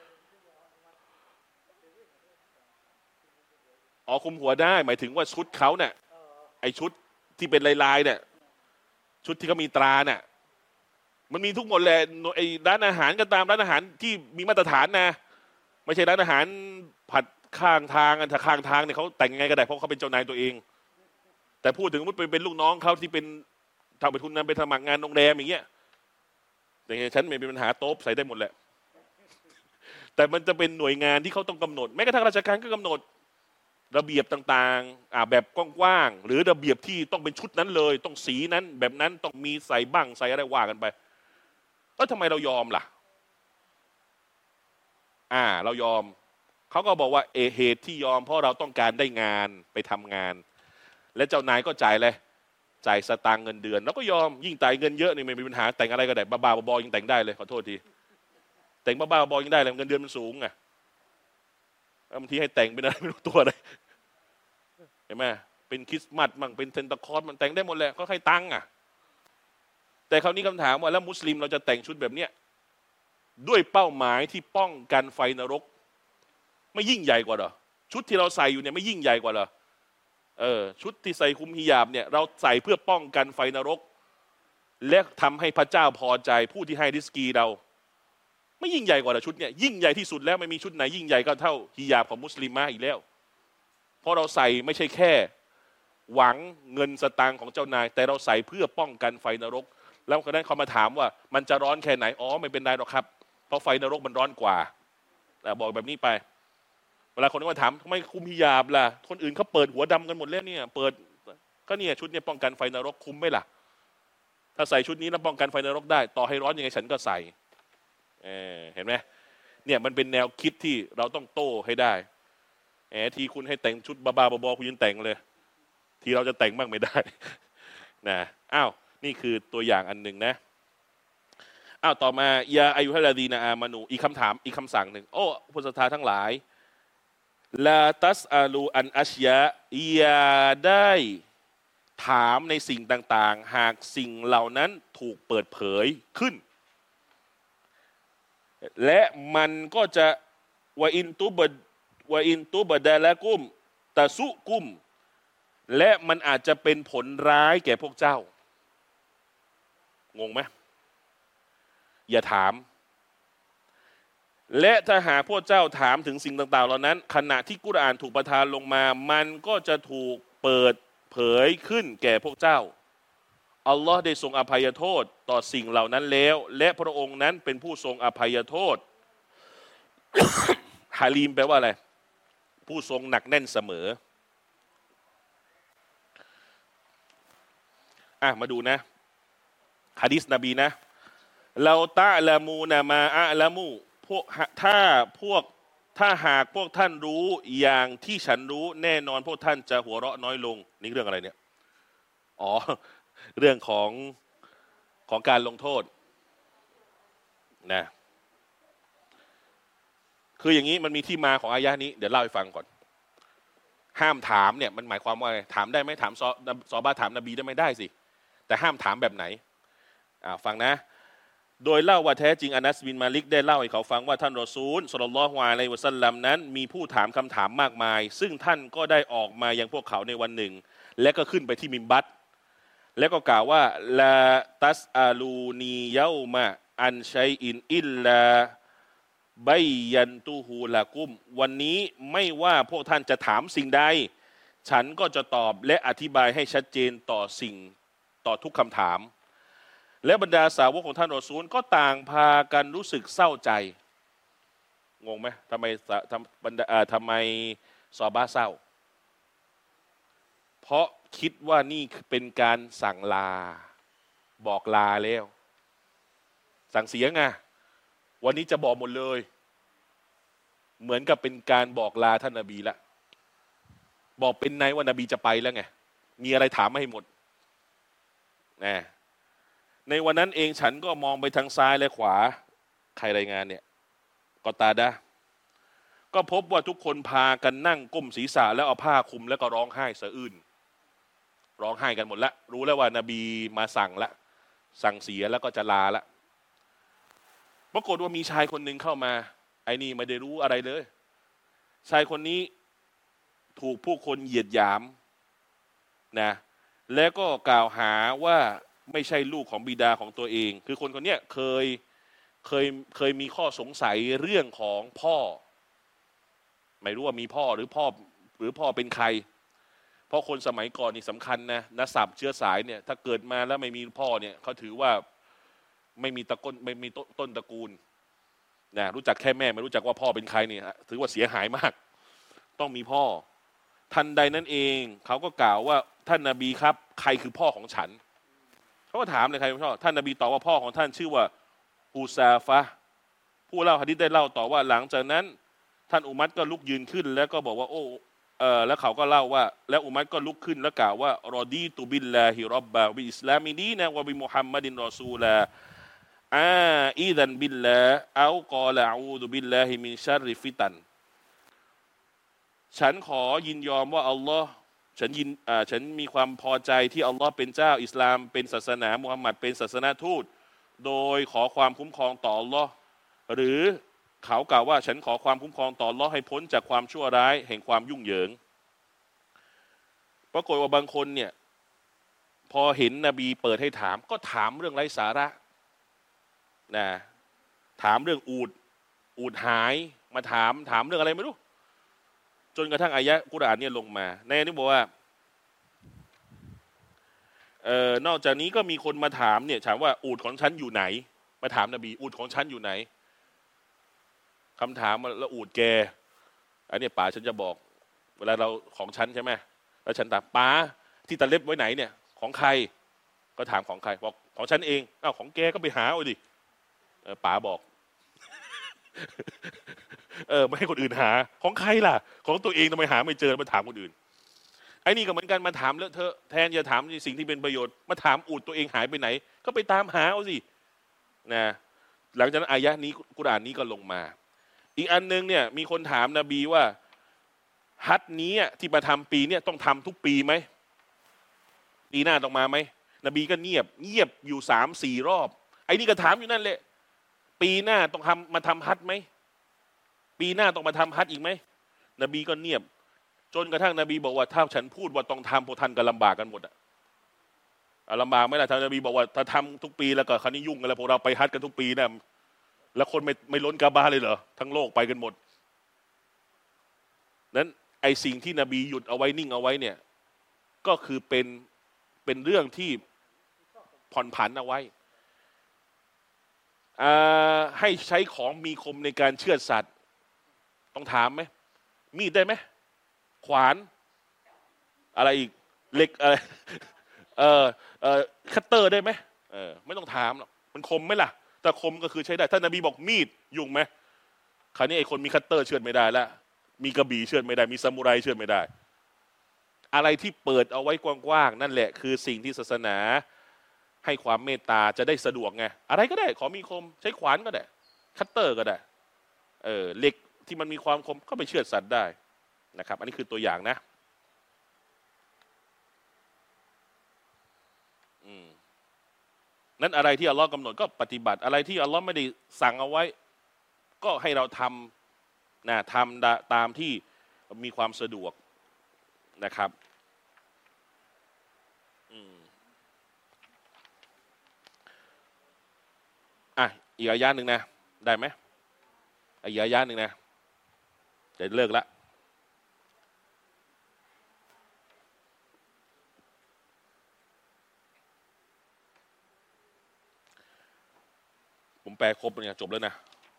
อ๋อคุมหัวได้หมายถึงว่าชุดเขาเนี่ยไอชุดที่เป็นลายๆเนี่ยชุดที่เขามีตราเนี่ยมันมีทุกหมดแหละไอร้านอาหารก็ตามร้านอาหารที่มีมาตรฐานนะไม่ใช่ร้านอาหารผัดข้างทางอันถ้าข้างทางเนี่ยเขาแต่งยังไงก็ได้เพราะเขาเป็นเจ้านายตัวเองแต่พูดถึงว่าเป็นลูกน้องเขาที่เป็นทำไปทุนนั้นไปสมัครงานโรงแรมอย่างเงี้ยแต่ฉันไม่มีปัญหาโต๊ะใส่ได้หมดแหละแต่มันจะเป็นหน่วยงานที่เขาต้องกำหนดแม้กระทั่งราชการก็กำหนดระเบียบต่างๆอ่าแบบกว้างๆหรือระเบียบที่ต้องเป็นชุดนั้นเลยต้องสีนั้นแบบนั้นต้องมีใส่บ้างใส่อะไรว่ากันไปเออทำไมเรายอมล่ะอ่าเรายอมเขาก็บอกว่าเอเหตุที่ยอมเพราะเราต้องการได้งานไปทำงานและเจ้านายก็จ่ายเลยจ่ายสตางค์เงินเดือนแล้วก็ยอมยิ่งจ่ายเงินเยอะนี่ไม่มีปัญหาแต่งอะไรก็ได้บ้าๆบอๆยังแต่งได้เลยขอโทษทีแต่งบ้าๆบอๆยังได้เลยเงินเดือนมันสูงไงบางทีให้แต่งเป็นอะไรไม่รู้ตัวเลยเห็นไหมเป็นคริสต์มาสมั่งเป็นเซนตาคลอสมันแต่งได้หมดแหละก็ให้ตังค์อ่ะแต่คราวนี้คำถามว่าแล้วมุสลิมเราจะแต่งชุดแบบเนี้ยด้วยเป้าหมายที่ป้องกันไฟนรกไม่ยิ่งใหญ่กว่าเหรอชุดที่เราใส่อยู่เนี่ยไม่ยิ่งใหญ่กว่าเหรอเออชุดที่ใส่คุมฮิญาบเนี่ยเราใส่เพื่อป้องกันไฟนรกและทำให้พระเจ้าพอใจผู้ที่ให้ริสกีเราไม่ยิ่งใหญ่กว่าเหรอชุดเนี่ยยิ่งใหญ่ที่สุดแล้วไม่มีชุดไหนยิ่งใหญ่ก็เท่าฮิญาบของมุสลิมมาอีกแล้วเพราะเราใส่ไม่ใช่แค่หวังเงินสตางค์ของเจ้านายแต่เราใส่เพื่อป้องกันไฟนรกแล้วคนนั้นเขามาถามว่ามันจะร้อนแค่ไหนอ๋อไม่เป็นไรหรอกครับเพราะไฟนรกมันร้อนกว่าแต่บอกแบบนี้ไปเวลาคนก็มาถามทำไมคุมฮิญาบล่ะคนอื่นเขาเปิดหัวดำกันหมดแล้วเนี่ยเปิดก็เนี่ยชุดเนี่ยป้องกันไฟนรกคุมไหมล่ะถ้าใส่ชุดนี้แล้วป้องกันไฟนรกได้ต่อให้ร้อนยังไงฉันก็ใส่ เออเห็นไหมเนี่ยมันเป็นแนวคิดที่เราต้องโต้ให้ได้แหมทีคุณให้แต่งชุดบ้าๆบอๆคุณยังแต่งเลยทีเราจะแต่งบ้างไม่ได้นะอ้าวนี่คือตัวอย่างอันหนึ่งนะอ้าวต่อมายาอายุฮะลาดีนาอามานูอีกคำถามอีกคำสั่งหนึ่งโอ้ผู้ศรัทธาทั้งหลายลาตัสอาลูอันอัชยะอย่าได้ถามในสิ่งต่างๆหากสิ่งเหล่านั้นถูกเปิดเผยขึ้นและมันก็จะวะอินตุบวะอินตุบดะละกุมตะซุกุมและมันอาจจะเป็นผลร้ายแก่พวกเจ้างงไหมอย่าถามและถ้าหากพวกเจ้าถามถึงสิ่งต่างๆเหล่านั้นขณะที่กุรอานถูกประทานลงมามันก็จะถูกเปิดเผยขึ้นแก่พวกเจ้าอัลลอฮ์ได้ทรงอภัยโทษต่อสิ่งเหล่านั้นแล้วและพระองค์นั้นเป็นผู้ทรงอภัยโทษ ฮาลีมแปลว่าอะไรผู้ทรงหนักแน่นเสมออ่ะมาดูนะหะดีษนบีนะเราตะละมูนะมาอะละมูพวกถ้าพวกถ้าหากพวกท่านรู้อย่างที่ฉันรู้แน่นอนพวกท่านจะหัวเราะน้อยลงนี่เรื่องอะไรเนี่ยอ๋อเรื่องของของการลงโทษนะคืออย่างนี้มันมีที่มาของอายะนี้เดี๋ยวเล่าให้ฟังก่อนห้ามถามเนี่ยมันหมายความว่าไงถามได้ไหมถามซอซอบาถามนบีได้ไหมได้สิแต่ห้ามถามแบบไหนอ่าฟังนะโดยเล่าว่าแท้จริงอานัสบินมาลิกได้เล่าให้เขาฟังว่าท่านรอซูลศ็อลลัลลอฮุอะลัยฮิวะซัลลัมนั้นมีผู้ถามคำถามมากมายซึ่งท่านก็ได้ออกมายังพวกเขาในวันหนึ่งและก็ขึ้นไปที่มิมบัตแล้วก็กล่าวว่าลาตัสอาลูนีเยามาอันชัยอินอิลลาไบยันตูฮูลากุมวันนี้ไม่ว่าพวกท่านจะถามสิ่งใดฉันก็จะตอบและอธิบายให้ชัดเจนต่อสิ่งต่อทุกคำถามและบรรดาสาวกของท่านรอซูลก็ต่างพากันรู้สึกเศร้าใจงงไหมทำไมทำบรรดาทำไมซอฮาบะห์เศร้าเพราะคิดว่านี่เป็นการสั่งลาบอกลาแล้วสั่งเสียไงวันนี้จะบอกหมดเลยเหมือนกับเป็นการบอกลาท่านนบีละบอกเป็นไงว่านบีจะไปแล้วไงมีอะไรถามมาให้หมดนะในวันนั้นเองฉันก็มองไปทางซ้ายและขวาใครรายงานเนี่ยกอตาดะก็พบว่าทุกคนพากันนั่งก้มศีรษะแล้วเอาผ้าคลุมแล้วก็ร้องไห้สะอื้นร้องไห้กันหมดละรู้แล้วว่านบีมาสั่งละสั่งเสียแล้วก็จะลาละปรากฏว่ามีชายคนหนึ่งเข้ามาไอ้นี่ไม่ได้รู้อะไรเลยชายคนนี้ถูกผู้คนเหยียดหยามนะแล้วก็กล่าวหาว่าไม่ใช่ลูกของบิดาของตัวเองคือคนคนนี้เคยเคยเคยมีข้อสงสัยเรื่องของพ่อไม่รู้ว่ามีพ่อหรือพ่อหรือพ่อเป็นใครเพราะคนสมัยก่อนนี่สำคัญนะนศัพท์เชื้อสายเนี่ยถ้าเกิดมาแล้วไม่มีพ่อเนี่ยเขาถือว่าไม่มีตระกูลไม่มีต้นตระกูลนะรู้จักแค่แม่ไม่รู้จักว่าพ่อเป็นใครเนี่ยถือว่าเสียหายมากต้องมีพ่อทันใดนั้นเองเขาก็กล่าวว่าท่านนบีครับใครคือพ่อของฉันเขาก็ถามเลยใครเป็นพ่อท่านนบีตอบว่าพ่อของท่านชื่อว่าอูซาฟะผู้เล่าหะดีษได้เล่าต่อว่าหลังจากนั้นท่านอุมัรก็ลุกยืนขึ้นแล้วก็บอกว่าโอ้เออแล้วเขาก็เล่าว่าแล้วอุมัรก็ลุกขึ้นแล้วกล่าวว่ารอดีตุบิลลาฮิร็อบบะบิอิสลามิดีนะวะบิมุฮัมมัดินรอซูลาอาอีดันบิลลาเอากอลาอูดุบิลลาฮิมินชัรริฟิตันฉันขอยินยอมว่าอัลลอฮ์ฉันยินอ่าฉันมีความพอใจที่อัลลอฮ์เป็นเจ้าอิสลามเป็นศาสนามุฮัมมัดเป็นศาสนาทูตโดยขอความคุ้มครองต่ออัลลอฮ์หรือเขากล่าวว่าฉันขอความคุ้มครองต่ออัลลอฮ์ให้พ้นจากความชั่วร้ายแห่งความยุ่งเหยิงปรากฏว่าบางคนเนี่ยพอเห็นนบีเปิดให้ถามก็ถามเรื่องไร้สาระนะถามเรื่องอูดอูดหายมาถามถามเรื่องอะไรไม่รู้จนกระทั่งอายะกุรอานเนี่ยลงมาในนี้บอกว่าเอ่อนอกจากนี้ก็มีคนมาถามเนี่ยถามว่าอูดของฉันอยู่ไหนมาถามนบีอูดของฉันอยู่ไหนคำถามแล้วอูดแกอันนี้ป๋าฉันจะบอกเวลาเราของฉันใช่ไหมแล้วฉันถามป๋าที่ตะเล็บไว้ไหนเนี่ยของใครก็ถามของใครบอกของฉันเองอ้าวของแกก็ไปหาเอาดิป๋าบอกเออไม่ให้คนอื่นหาของใครล่ะของตัวเองทำไมหาไม่เจอมาถามคนอื่นไอ้นี่ก็เหมือนกันมาถามเลอะเทอะแทนจะถามสิ่งที่เป็นประโยชน์มาถามอูดตัวเองหายไปไหนก็ไปตามหาเอาสินะหลังจากนั้นอายะนี้กุรอานนี้ก็ลงมาอีกอันนึงเนี่ยมีคนถามนบีว่าฮัจญ์นี้ที่มาทำปีเนี่ยต้องทำทุกปีไหมปีหน้าต้องมาไหมนบีก็เงียบเงียบอยู่สามสี่รอบไอ้นี่ก็ถามอยู่นั่นแหละปีหน้าต้องทำมาทำฮัจญ์ไหมปีหน้าต้องมาทำฮัจญ์อีกไหมนบีก็เงียบจนกระทั่งนบีบอกว่าถ้าฉันพูดว่าต้องทำพวกท่านก็ลำบากกันหมดอะลำบากไหมล่ะท่านนบีบอกว่าถ้าทำทุกปีแล้วก็คราวนี้ยุ่งกันแล้วพวกเราไปฮัจญ์กันทุกปีนะแล้วคนไม่ไม่ล้นกาบาเลยเหรอทั้งโลกไปกันหมดนั้นไอสิ่งที่นบีหยุดเอาไว้นิ่งเอาไว้เนี่ยก็คือเป็นเป็นเรื่องที่ผ่อนผันเอาไว้ให้ใช้ของมีคมในการเชือดสัตว์ต้องถามไหมมีดได้ไหมขวานอะไรอีกเหล็กอะไรเออเออคัตเตอร์ได้ไหมเออไม่ต้องถามหรอกมันคมไหมล่ะแต่คมก็คือใช้ได้ท่านนบีบอกมีดยุ่งไหมคราวนี้ไอ้คนมีคัตเตอร์เชือดไม่ได้แล้วมีกระบี่เชือดไม่ได้มีซามูไรเชือดไม่ได้อะไรที่เปิดเอาไว้กว้างๆนั่นแหละคือสิ่งที่ศาสนาให้ความเมตตาจะได้สะดวกไงอะไรก็ได้ขอมีคมใช้ขวานก็ได้คัตเตอร์ก็ได้เออเหล็กที่มันมีความคมก็ไปเชือดสัตว์ได้นะครับอันนี้คือตัวอย่างนะอืมนั้นอะไรที่อัลลอฮ์กำหนดก็ปฏิบัติอะไรที่อัลลอฮ์ไม่ได้สั่งเอาไว้ก็ให้เราทำนะทำตามที่มีความสะดวกนะครับอืมอ่ะอีกอายะหนึ่งนะได้ไหมอีกอายะหนึ่งนะจะเลิกละผมแปลครบเนี่ยจบแล้วนะ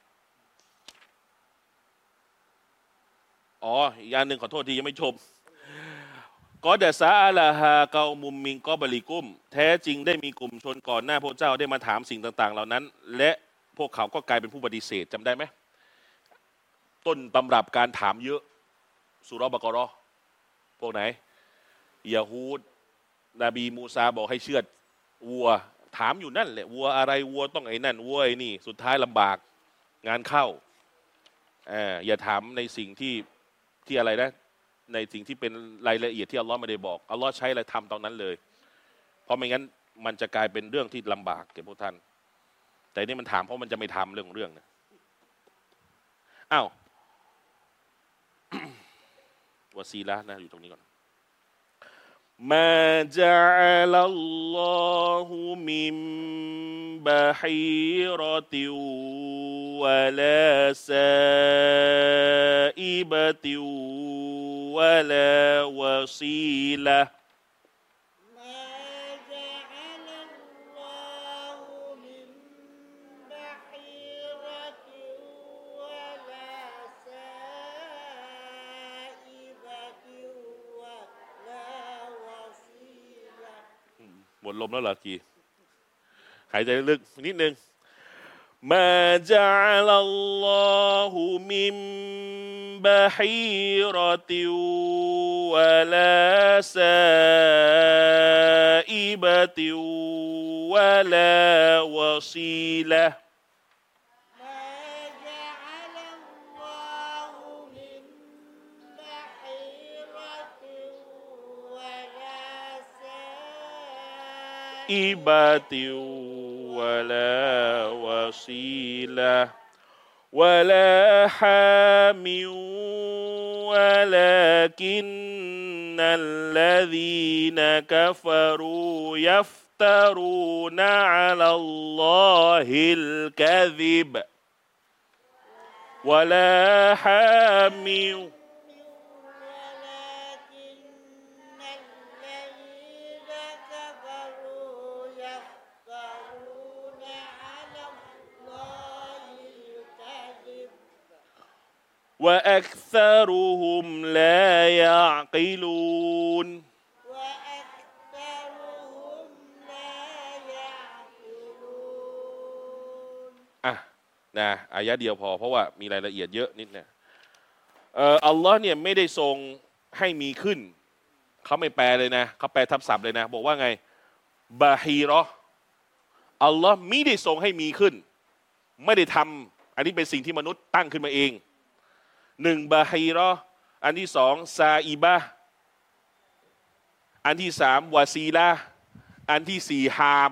อ๋ออีกอย่างหนึ่งขอโทษทียังไม่จบก็เดซาอาลาฮาเกามุมมิงกอบลิกุมแท้จริงได้มีกลุ่มชนก่อนหน้าพวกเจ้าได้มาถามสิ่งต่างๆเหล่านั้นและพวกเขาก็กลายเป็นผู้ปฏิเสธจำได้ไหมต้นตำรับการถามเยอะสุเราะห์บะเกาะเราะห์พวกไหนยะฮูดนบีมูซาบอกให้เชือดวัวถามอยู่นั่นแหละวัวอะไรวัวต้องไอ้นั่นวัวไอ้นี่สุดท้ายลำบากงานเข้าอ่าอย่าถามในสิ่งที่ที่อะไรนะในสิ่งที่เป็นรายละเอียดที่อัลลอฮ์ไม่ได้บอกอัลลอฮ์ใช้อะไรทำตอนนั้นเลยเพราะไม่งั้นมันจะกลายเป็นเรื่องที่ลำบากแก่พวกท่านแต่นี่มันถามเพราะมันจะไม่ทำเรื่องเรื่องนะอ้าว วะซีละนะอยู่ตรงนี้ก่อนมาจัลลัลลอฮุมิมบะฮีรอติวะลาซาอิบะติวะลาวะซีละ ما جعل الله من بحيرة ولا سائبة ولا وصيلة หมดลมแล้วเหรอกีหายใจลึกนิดนึงมาจัลลัลลอฮุมิมบะฮีรอติวะลาซาอิบะติวะลาวะซีละ ما جعل الله من بحيرة ولا سائبة อิบะติวะลาวะซีละวะลาฮามิวะลากินนัลลซีนกัฟรูยัฟตารูนอะลัลลอฮิลกะซิบวะลาฮามิว ولكن الذين كفروا يفترون على الله الكذب وأكثرهم لا يعقلون وأكثرهم لا يعقلون อ่ะนะอายะเดียวพอเพราะว่ามีรายละเอียดเยอะนิดนะเอ่ออัลลอฮ์เนี่ยไม่ได้ทรงให้มีขึ้นเขาไม่แปลเลยนะเขาแปลทับศัพท์เลยนะบอกว่าไงบาฮีรออัลลอฮ์ไม่ได้ทรงให้มีขึ้นไม่ได้ทำอันนี้เป็นสิ่งที่มนุษย์ตั้งขึ้นมาเองหนึ่งบาฮีรออันที่สองซาอิบะอันที่สามวาซีละอันที่สี่ฮาม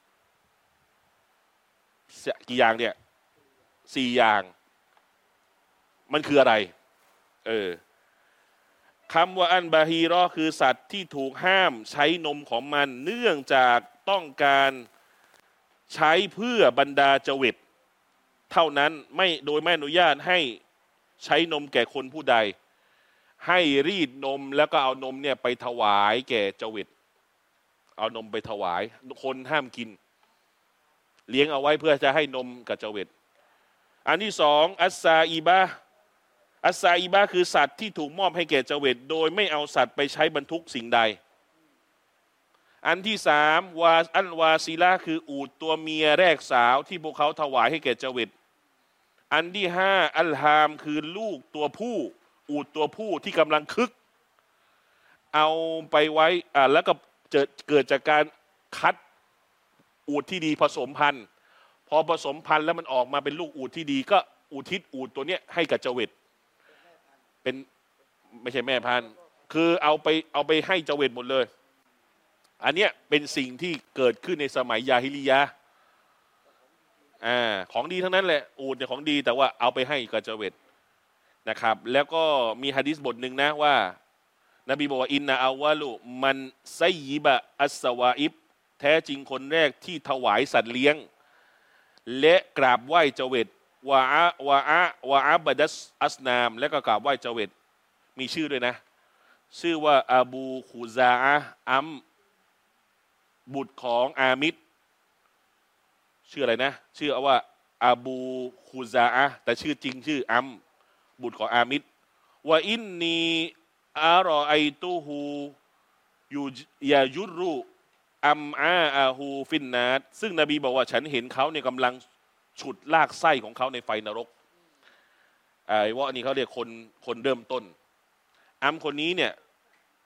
กี่อย่างเนี่ยสี่อย่างมันคืออะไรเออคำว่าอันบาฮีรอคือสัตว์ที่ถูกห้ามใช้นมของมันเนื่องจากต้องการใช้เพื่อบรรดาเจวิตเท่านั้นไม่โดยไม่อนุญาตให้ใช้นมแก่คนผู้ใดให้รีดนมแล้วก็เอานมเนี่ยไปถวายแก่เจวิตเอานมไปถวายคนห้ามกินเลี้ยงเอาไว้เพื่อจะให้นมกับเจวิตอันที่สองอัสซาอีบะอัสซาอีบะคือสัตว์ที่ถูกมอบให้แก่เจวิตโดยไม่เอาสัตว์ไปใช้บรรทุกสิ่งใดอันที่สามวาอันวาซีละคืออูฐตัวเมียแรกสาวที่พวกเขาถวายให้แก่เจวิตอันที่ห้าอัลฮามคือลูกตัวผู้อูฐตัวผู้ที่กำลังคึกเอาไปไว้อ่าแล้วก็เกิดเกิดจากการคัดอูฐที่ดีผสมพันธุ์พอผสมพันธุ์แล้วมันออกมาเป็นลูกอูฐที่ดีก็อุทิศอูฐตัวเนี้ยให้กับเจวิตเป็นไม่ใช่แม่พันธุ์คือเอาไปเอาไปให้เจวิตหมดเลยอันเนี้ยเป็นสิ่งที่เกิดขึ้นในสมัยยาฮิลิยะห์อ่าของดีทั้งนั้นแหละอูฐเนี่ยของดีแต่ว่าเอาไปให้กับเจวิตนะครับแล้วก็มีหะดีษบทหนึ่งนะว่านบีบอกว่าอินนาอาวะลุมันไซยิบะอัสสวาอิบแท้จริงคนแรกที่ถวายสัตว์เลี้ยงและกราบไหว้เจวิตวะอะวะอะวะอะบดัสอัสนามและก็กราบไหว้เจวิตมีชื่อด้วยนะชื่อว่าอบูคูซาอะอัมบุตรของอามิดชื่ออะไรนะชื่อว่าอบูคูซาอะแต่ชื่อจริงชื่ออัมบุตรของอามิดว่าอินนีอารอไอตูฮูยูยายุรุอัมอาอาฮูฟินนาตซึ่งนบีบอกว่าฉันเห็นเขาเนี่ยกำลังฉุดลากไส้ของเขาในไฟนรกไอ้ว่านี่เขาเรียกคนคนเริ่มต้นอัมคนนี้เนี่ย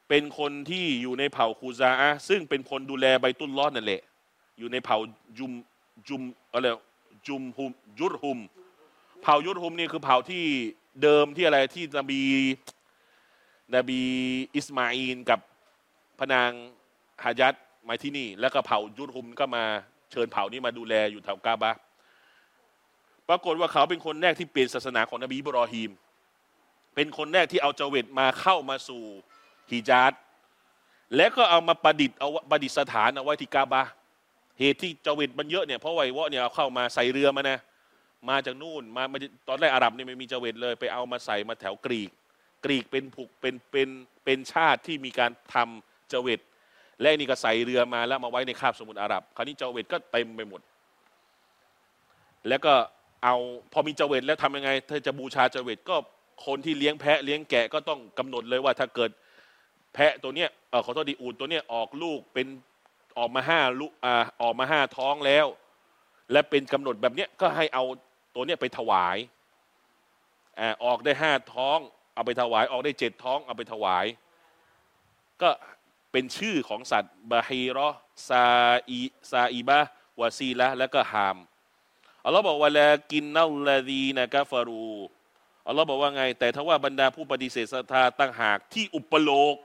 เป็นคนที่อยู่ในเผ่าคูซาอะห์ซึ่งเป็นคนดูแลไบตุลลอฮ์นั่นแหละอยู่ในเผ่าจุมจุมอะไรจุมฮุมยุรฮุมเผ่ายุรฮุมนี่คือเผ่าที่เดิมที่อะไรที่นบีนบีอิสมาอีลกับพนางฮะญัดมาที่นี่แล้วก็เผ่ายุรฮุมก็มาเชิญเผ่านี้มาดูแลอยู่แถวกาบะห์ปรากฏว่าเขาเป็นคนแรกที่เปลี่ยนศาสนาของนบีอิบรอฮีมเป็นคนแรกที่เอาเจวิตมาเข้ามาสู่ฮิญาซและก็เอามาประดิษฐ์เอาประดิษฐานเอาไว้ที่กาบะห์เหตุที่เจวิตมันเยอะเนี่ยเพราะไววะเนี่ยเอาเข้ามาใส่เรือมานะมาจากนู่นมาตอนแรกอาหรับนี่ไม่มีเจวิตเลยไปเอามาใส่มาแถวกรีกกรีกเป็นผูกเป็นเป็นเป็นชาติที่มีการทำเจวิตและนี่ก็ใส่เรือมาแล้วมาไว้ในคาบสมุทรอาหรับคราวนี้เจวิตก็เต็มไปหมดแล้วก็เอาพอมีเจวิตแล้วทำยังไงถ้าจะบูชาเจวิตก็คนที่เลี้ยงแพะเลี้ยงแกะก็ต้องกำหนดเลยว่าถ้าเกิดแพะตัวเนี้ยเออขอโทษดีอูฐตัวเนี้ยออกลูกเป็นออกมาห้าลูกอ่าออกมาห้าท้องแล้วและเป็นกำหนดแบบเนี้ยก็ให้เอาตัวเนี้ยไปถวายอ่าออกได้ห้าท้องเอาไปถวายออกได้เจ็ดท้องเอาไปถวายก็เป็นชื่อของสัตว์บาฮีรอซาอีซาอีบะวาซีละและก็ฮามอัลลอฮ์บอกว่าลากินนัลลดีนะกะฟารูอัลลอฮ์บอกว่าไงแต่ถ้าว่าบรรดาผู้ปฏิเสธศรัทธาตั้งหากที่อุปโลก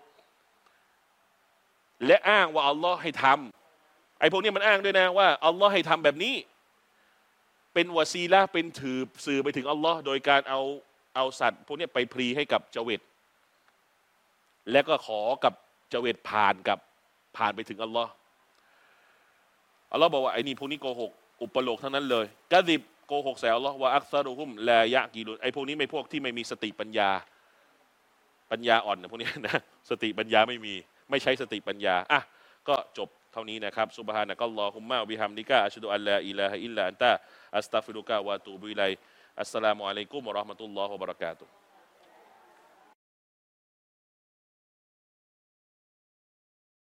และอ้างว่าอัลลอฮ์ให้ทำไอ้พวกนี้มันอ้างด้วยนะว่าอัลลอฮ์ให้ทำแบบนี้เป็นวาซีละเป็นถือสื่อไปถึงอัลลอฮ์โดยการเอาเอาสัตว์พวกนี้ไปพรีให้กับเจวิตและก็ขอกับเจวิตผ่านกับผ่านไปถึงอัลลอฮ์อัลลอฮ์บอกว่าไอ้นี่พวกนี้โกหกอุปโลกทั้งนั้นเลยกะซิบโกหกใส่อัลลอฮ์ว่าอักซารุฮุมลายะกีรุนไอ้พวกนี้ไม่พวกที่ไม่มีสติปัญญาปัญญาอ่อนนะพวกนี้นะสติปัญญาไม่มีไม่ใช้สติปัญญาอ่ะก็จบเท่านี้นะครับซุบฮานะกัลลอฮุมมะวะบิฮัมดิกะอัชฮะดุอัลลาอิลาฮะอิลลัลอันตะอัสตัฆฟิรุกะวะอะตูบุอิลัยอัสสลามุอะลัยกุมวะเราะห์มะตุลลอฮิวะบะเราะกาตุฮ์